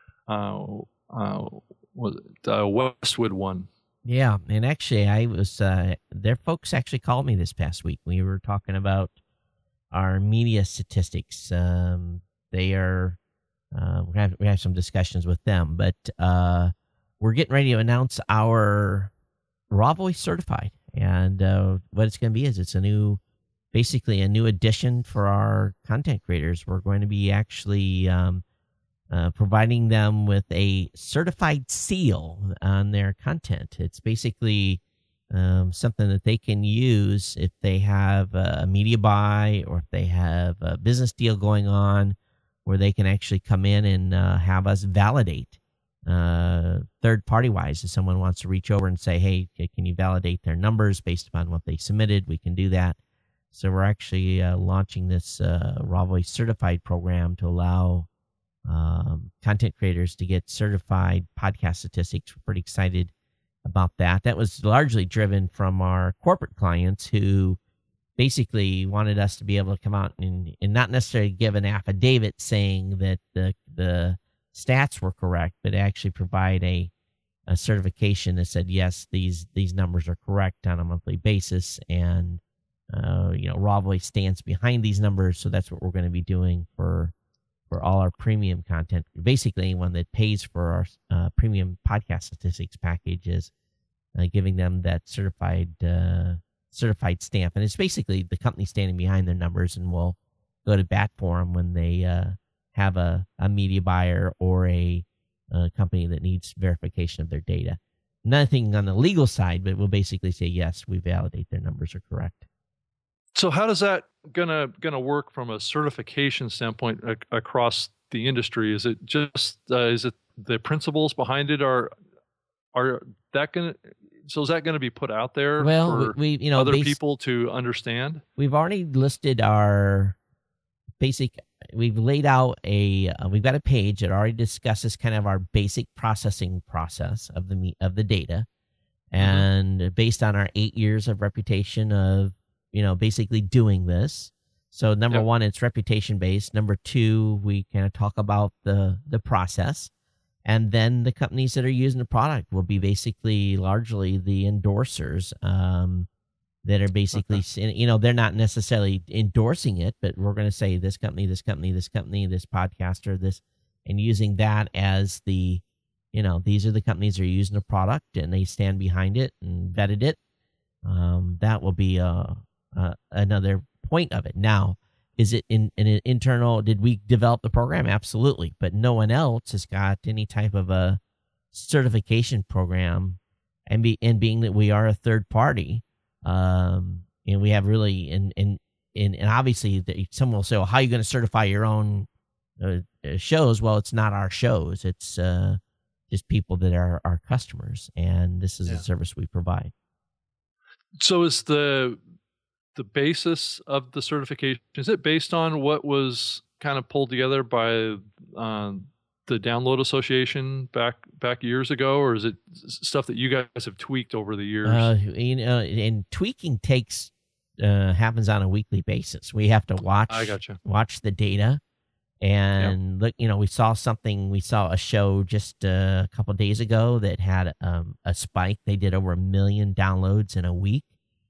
uh, uh, was it, uh, Westwood One. yeah. And actually, I was uh, their folks actually called me this past week. We were talking about our media statistics. Um, they are uh, we have we have some discussions with them, but uh, we're getting ready to announce our Raw Voice Certified, and uh, what it's going to be is it's a new, basically a new addition for our content creators. We're going to be actually um, uh, providing them with a certified seal on their content. It's basically um, something that they can use if they have a media buy or if they have a business deal going on, where they can actually come in and uh, have us validate uh, third party wise. If someone wants to reach over and say, hey, can you validate their numbers based upon what they submitted, we can do that. So we're actually uh, launching this uh, Raw Voice Certified program to allow um, content creators to get certified podcast statistics. We're pretty excited about that. That was largely driven from our corporate clients who basically wanted us to be able to come out and, and not necessarily give an affidavit saying that the the stats were correct, but actually provide a, a certification that said, yes, these these numbers are correct on a monthly basis. And, uh, you know, Raw Voice stands behind these numbers. So that's what we're going to be doing for for all our premium content. Basically, anyone that pays for our uh, premium podcast statistics package is uh, giving them that certified uh, certified stamp. And it's basically the company standing behind their numbers, and we'll go to bat for them when they uh, have a, a media buyer or a, a company that needs verification of their data. Nothing on the legal side, but we'll basically say, yes, we validate their numbers are correct. So how does that gonna gonna work from a certification standpoint ac- across the industry? Is it just uh, is it the principles behind it are are that gonna so is that gonna be put out there Well, for we, we you know, other bas- people to understand? we've already listed our basic, we've laid out a, uh, we've got a page that already discusses kind of our basic processing process of the me- of the data. And based on our eight years of reputation of, you know, basically doing this. So number Yep. one, it's reputation based. Number two, we kind of talk about the the process, and then the companies that are using the product will be basically largely the endorsers um, that are basically, Okay. you know, they're not necessarily endorsing it, but we're going to say this company, this company, this company, this podcaster, this, and using that as the, you know, these are the companies that are using the product and they stand behind it and vetted it. Um, that will be a, a, another point of it. Now, is it in, in an internal, did we develop the program? Absolutely. But no one else has got any type of a certification program. And, be, and being that we are a third party, um, and we have really, and, and, and, and obviously the, someone will say, well, how are you going to certify your own uh, shows? Well, it's not our shows. It's uh, just people that are our customers. And this is Yeah. a service we provide. So is the the basis of the certification, is it based on what was kind of pulled together by um, the Download Association back back years ago, or is it s- stuff that you guys have tweaked over the years? Uh, you know, and tweaking takes uh, happens on a weekly basis. We have to watch I gotcha. watch the data and look. You know, we saw something. We saw a show just uh, a couple days ago that had um, a spike. They did over a million downloads in a week,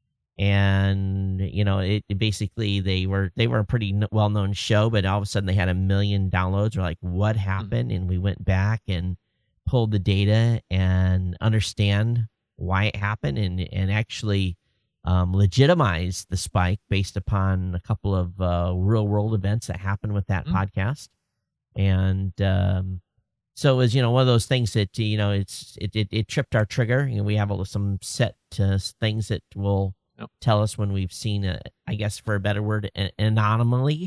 and you know, it, it basically they were they were a pretty n- well known show, but all of a sudden they had a million downloads. We're like, what happened? And we went back and pulled the data and understand why it happened, and and actually um, legitimize the spike based upon a couple of uh, real world events that happened with that Mm. podcast. And um, so it was, you know, one of those things that, you know, it's it it, it tripped our trigger. You know, we have a- some set uh, things that will Yep. tell us when we've seen a, I guess for a better word, an anomaly,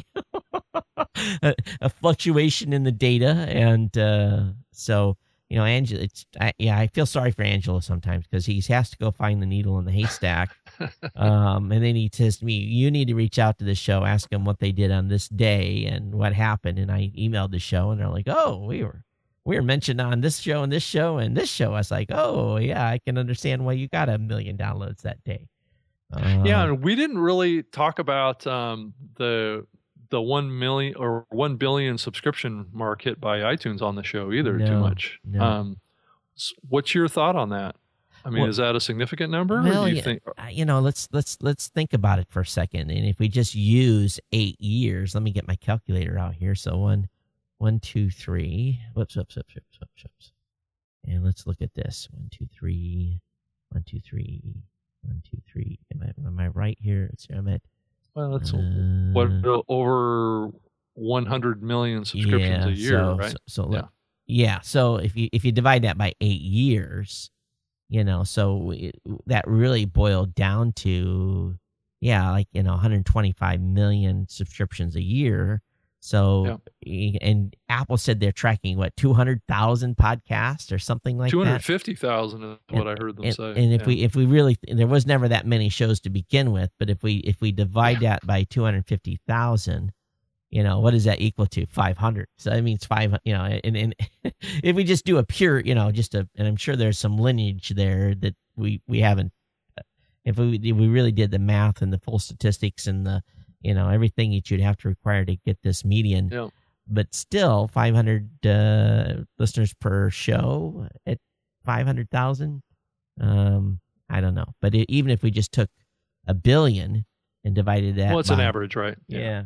a, a fluctuation in the data. And uh, so, you know, Angela, it's, I, yeah, I feel sorry for Angela sometimes because he has to go find the needle in the haystack. Um, and then he says to me, you need to reach out to the show, ask them what they did on this day and what happened. And I emailed the show and they're like, oh, we were, we were mentioned on this show and this show and this show. I was like, oh yeah, I can understand why you got a million downloads that day. Yeah, Uh, and we didn't really talk about um, the the one million or one billion subscription mark hit by iTunes on the show either too No, much. no. Um, s- what's your thought on that? I mean, Well- is that a significant number, or well, do you yeah, think? uh, you know, let's let's let's think about it for a second. And if we just use eight years, let me get my calculator out here. So one, one, two, three. Whoops, whoops, whoops, whoops, whoops, whoops. And let's look at this. One, two, three. One, two, three. One, two, three. Am I am I right here? Let's see, I'm at Well, that's uh, what over one hundred million subscriptions yeah, a year, so, right? So, so Yeah. look, yeah. So if you if you divide that by eight years, you know, so it, that really boiled down to, yeah, like, you know, one hundred twenty-five million subscriptions a year. So, y- and Apple said they're tracking what, two hundred thousand podcasts or something like Two hundred that. fifty thousand is what I heard them And, say. and if yeah. we if we really, there was never that many shows to begin with, but if we if we divide that by two hundred fifty thousand, you know, what does that equal to? five hundred. So that means five, you know, and, and if we just do a pure, you know, just a, and I'm sure there's some lineage there that we, we haven't, if we, if we really did the math and the full statistics and the, you know, everything that you'd have to require to get this median, Yeah. but still five hundred uh, listeners per show at five hundred thousand. Um, I don't know. But it, even if we just took a billion and divided that Well, it's by, an average, right? yeah.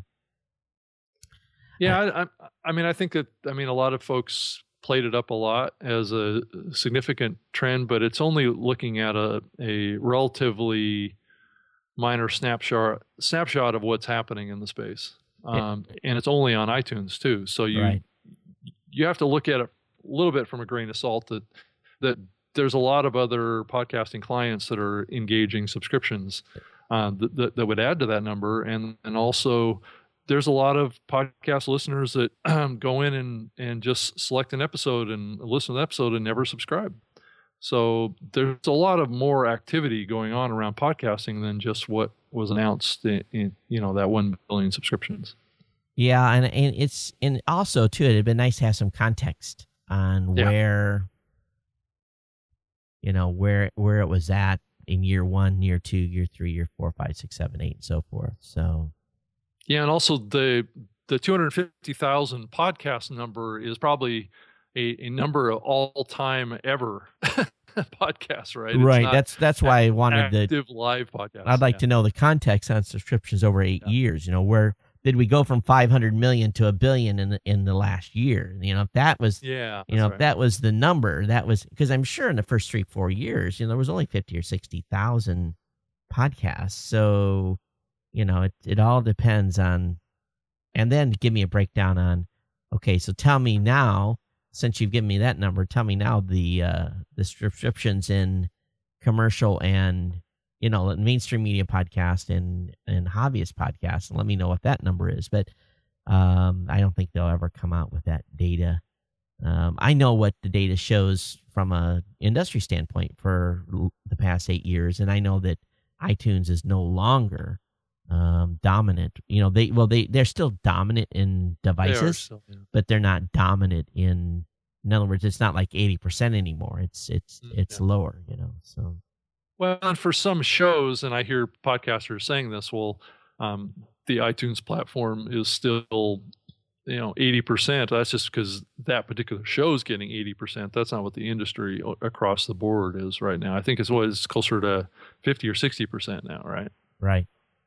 Yeah, I, I, I mean, I think that, I mean, a lot of folks played it up a lot as a significant trend, but it's only looking at a, a relatively minor snapshot snapshot of what's happening in the space, um, and it's only on iTunes too. So you Right. you have to look at it a little bit from a grain of salt. That that there's a lot of other podcasting clients that are engaging subscriptions uh, that, that that would add to that number, and and also there's a lot of podcast listeners that um, go in and, and just select an episode and listen to the episode and never subscribe. So there's a lot of more activity going on around podcasting than just what was announced in, in you know, that one billion subscriptions. Yeah, and and it's and also too, it'd been nice to have some context on Yeah. where, you know, where where it was at in year one, year two, year three, year four, five, six, seven, eight, and so forth. So Yeah, and also the the two hundred fifty thousand podcast number is probably a, a number of all time ever podcasts, right? It's Right. not That's that's why I wanted the. active live podcasts. I'd like yeah. to know the context on subscriptions over eight Yeah. years. You know, where did we go from five hundred million to a billion in the, in the last year? You know, if that was, Yeah, you know, that's if that was the number, that was because I'm sure in the first three, four years, you know, there was only fifty or sixty thousand podcasts. So, you know, it, it all depends on, and then give me a breakdown on, okay, so tell me now, since you've given me that number, tell me now the, uh, the subscriptions in commercial and, you know, mainstream media podcast and, and hobbyist podcast, and let me know what that number is. But um, I don't think they'll ever come out with that data. Um, I know what the data shows from a industry standpoint for l- the past eight years, and I know that iTunes is no longer um, dominant. You know, they well they they're still dominant in They are devices, still, yeah. but they're not dominant in. In other words, it's not like eighty percent anymore. It's it's Mm, it's yeah. lower. You know, so. Well, and for some shows, and I hear podcasters saying this, well, um, the iTunes platform is still, you know, eighty percent. That's just because that particular show is getting eighty percent. That's not what the industry o- across the board is right now. I think it's what is closer to fifty or sixty percent now, right? Right.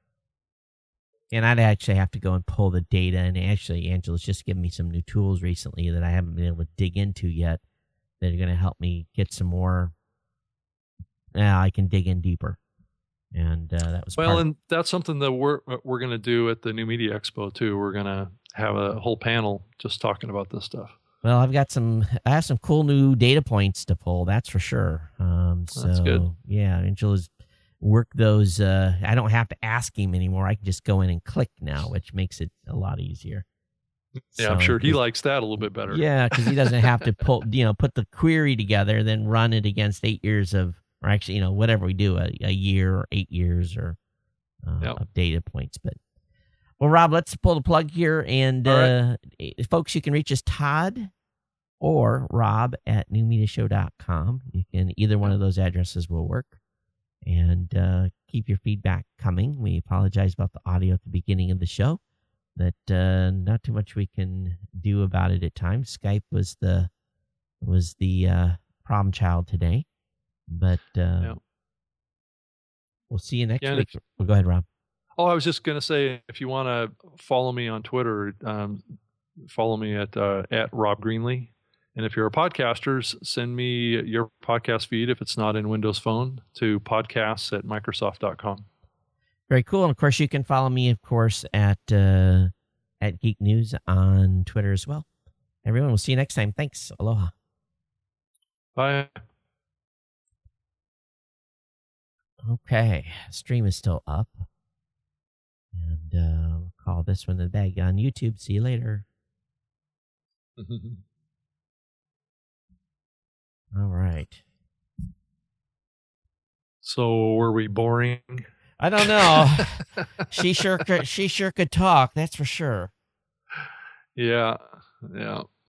And I'd actually have to go and pull the data. And actually, Angela's just given me some new tools recently that I haven't been able to dig into yet that are going to help me get some more. Yeah, I can dig in deeper. And uh, that was Well, part of- and that's something that we're uh, we're going to do at the New Media Expo too. We're going to have a whole panel just talking about this stuff. well, I've got some, I have some cool new data points to pull. That's for sure. Um, so That's good. yeah, Angela's work those. Uh, I don't have to ask him anymore. I can just go in and click now, which makes it a lot easier. Yeah, I'm So, sure he 'cause- likes that a little bit better. Yeah, because he doesn't have to pull, you know, put the query together, then run it against eight years of, or actually, you know, whatever we do, a, a year or eight years or uh, Yep. of data points. But well, Rob, let's pull the plug here, and All right. uh, eh, folks, you can reach us Todd or Rob at new media show dot com. You can either one of those addresses will work, and uh, keep your feedback coming. We apologize about the audio at the beginning of the show. That uh, not too much we can do about it at times. Skype was the was the uh, problem child today, but uh, Yeah. we'll see you next Yeah, and week. Well, go ahead, Rob. Oh, I was just going to say, if you want to follow me on Twitter, um, follow me at uh, at Rob Greenlee. And if you're a podcaster, s- send me your podcast feed if it's not in Windows Phone to podcasts at microsoft dot com. Very cool. And of course, you can follow me, of course, at uh, at Geek News on Twitter as well. Everyone, we'll see you next time. Thanks. Aloha. Bye. Okay, stream is still up, and uh, we'll call this one the bag on YouTube. See you later. All right. So were we boring? I don't know. she sure could, she sure could talk. That's for sure. Yeah. Yeah.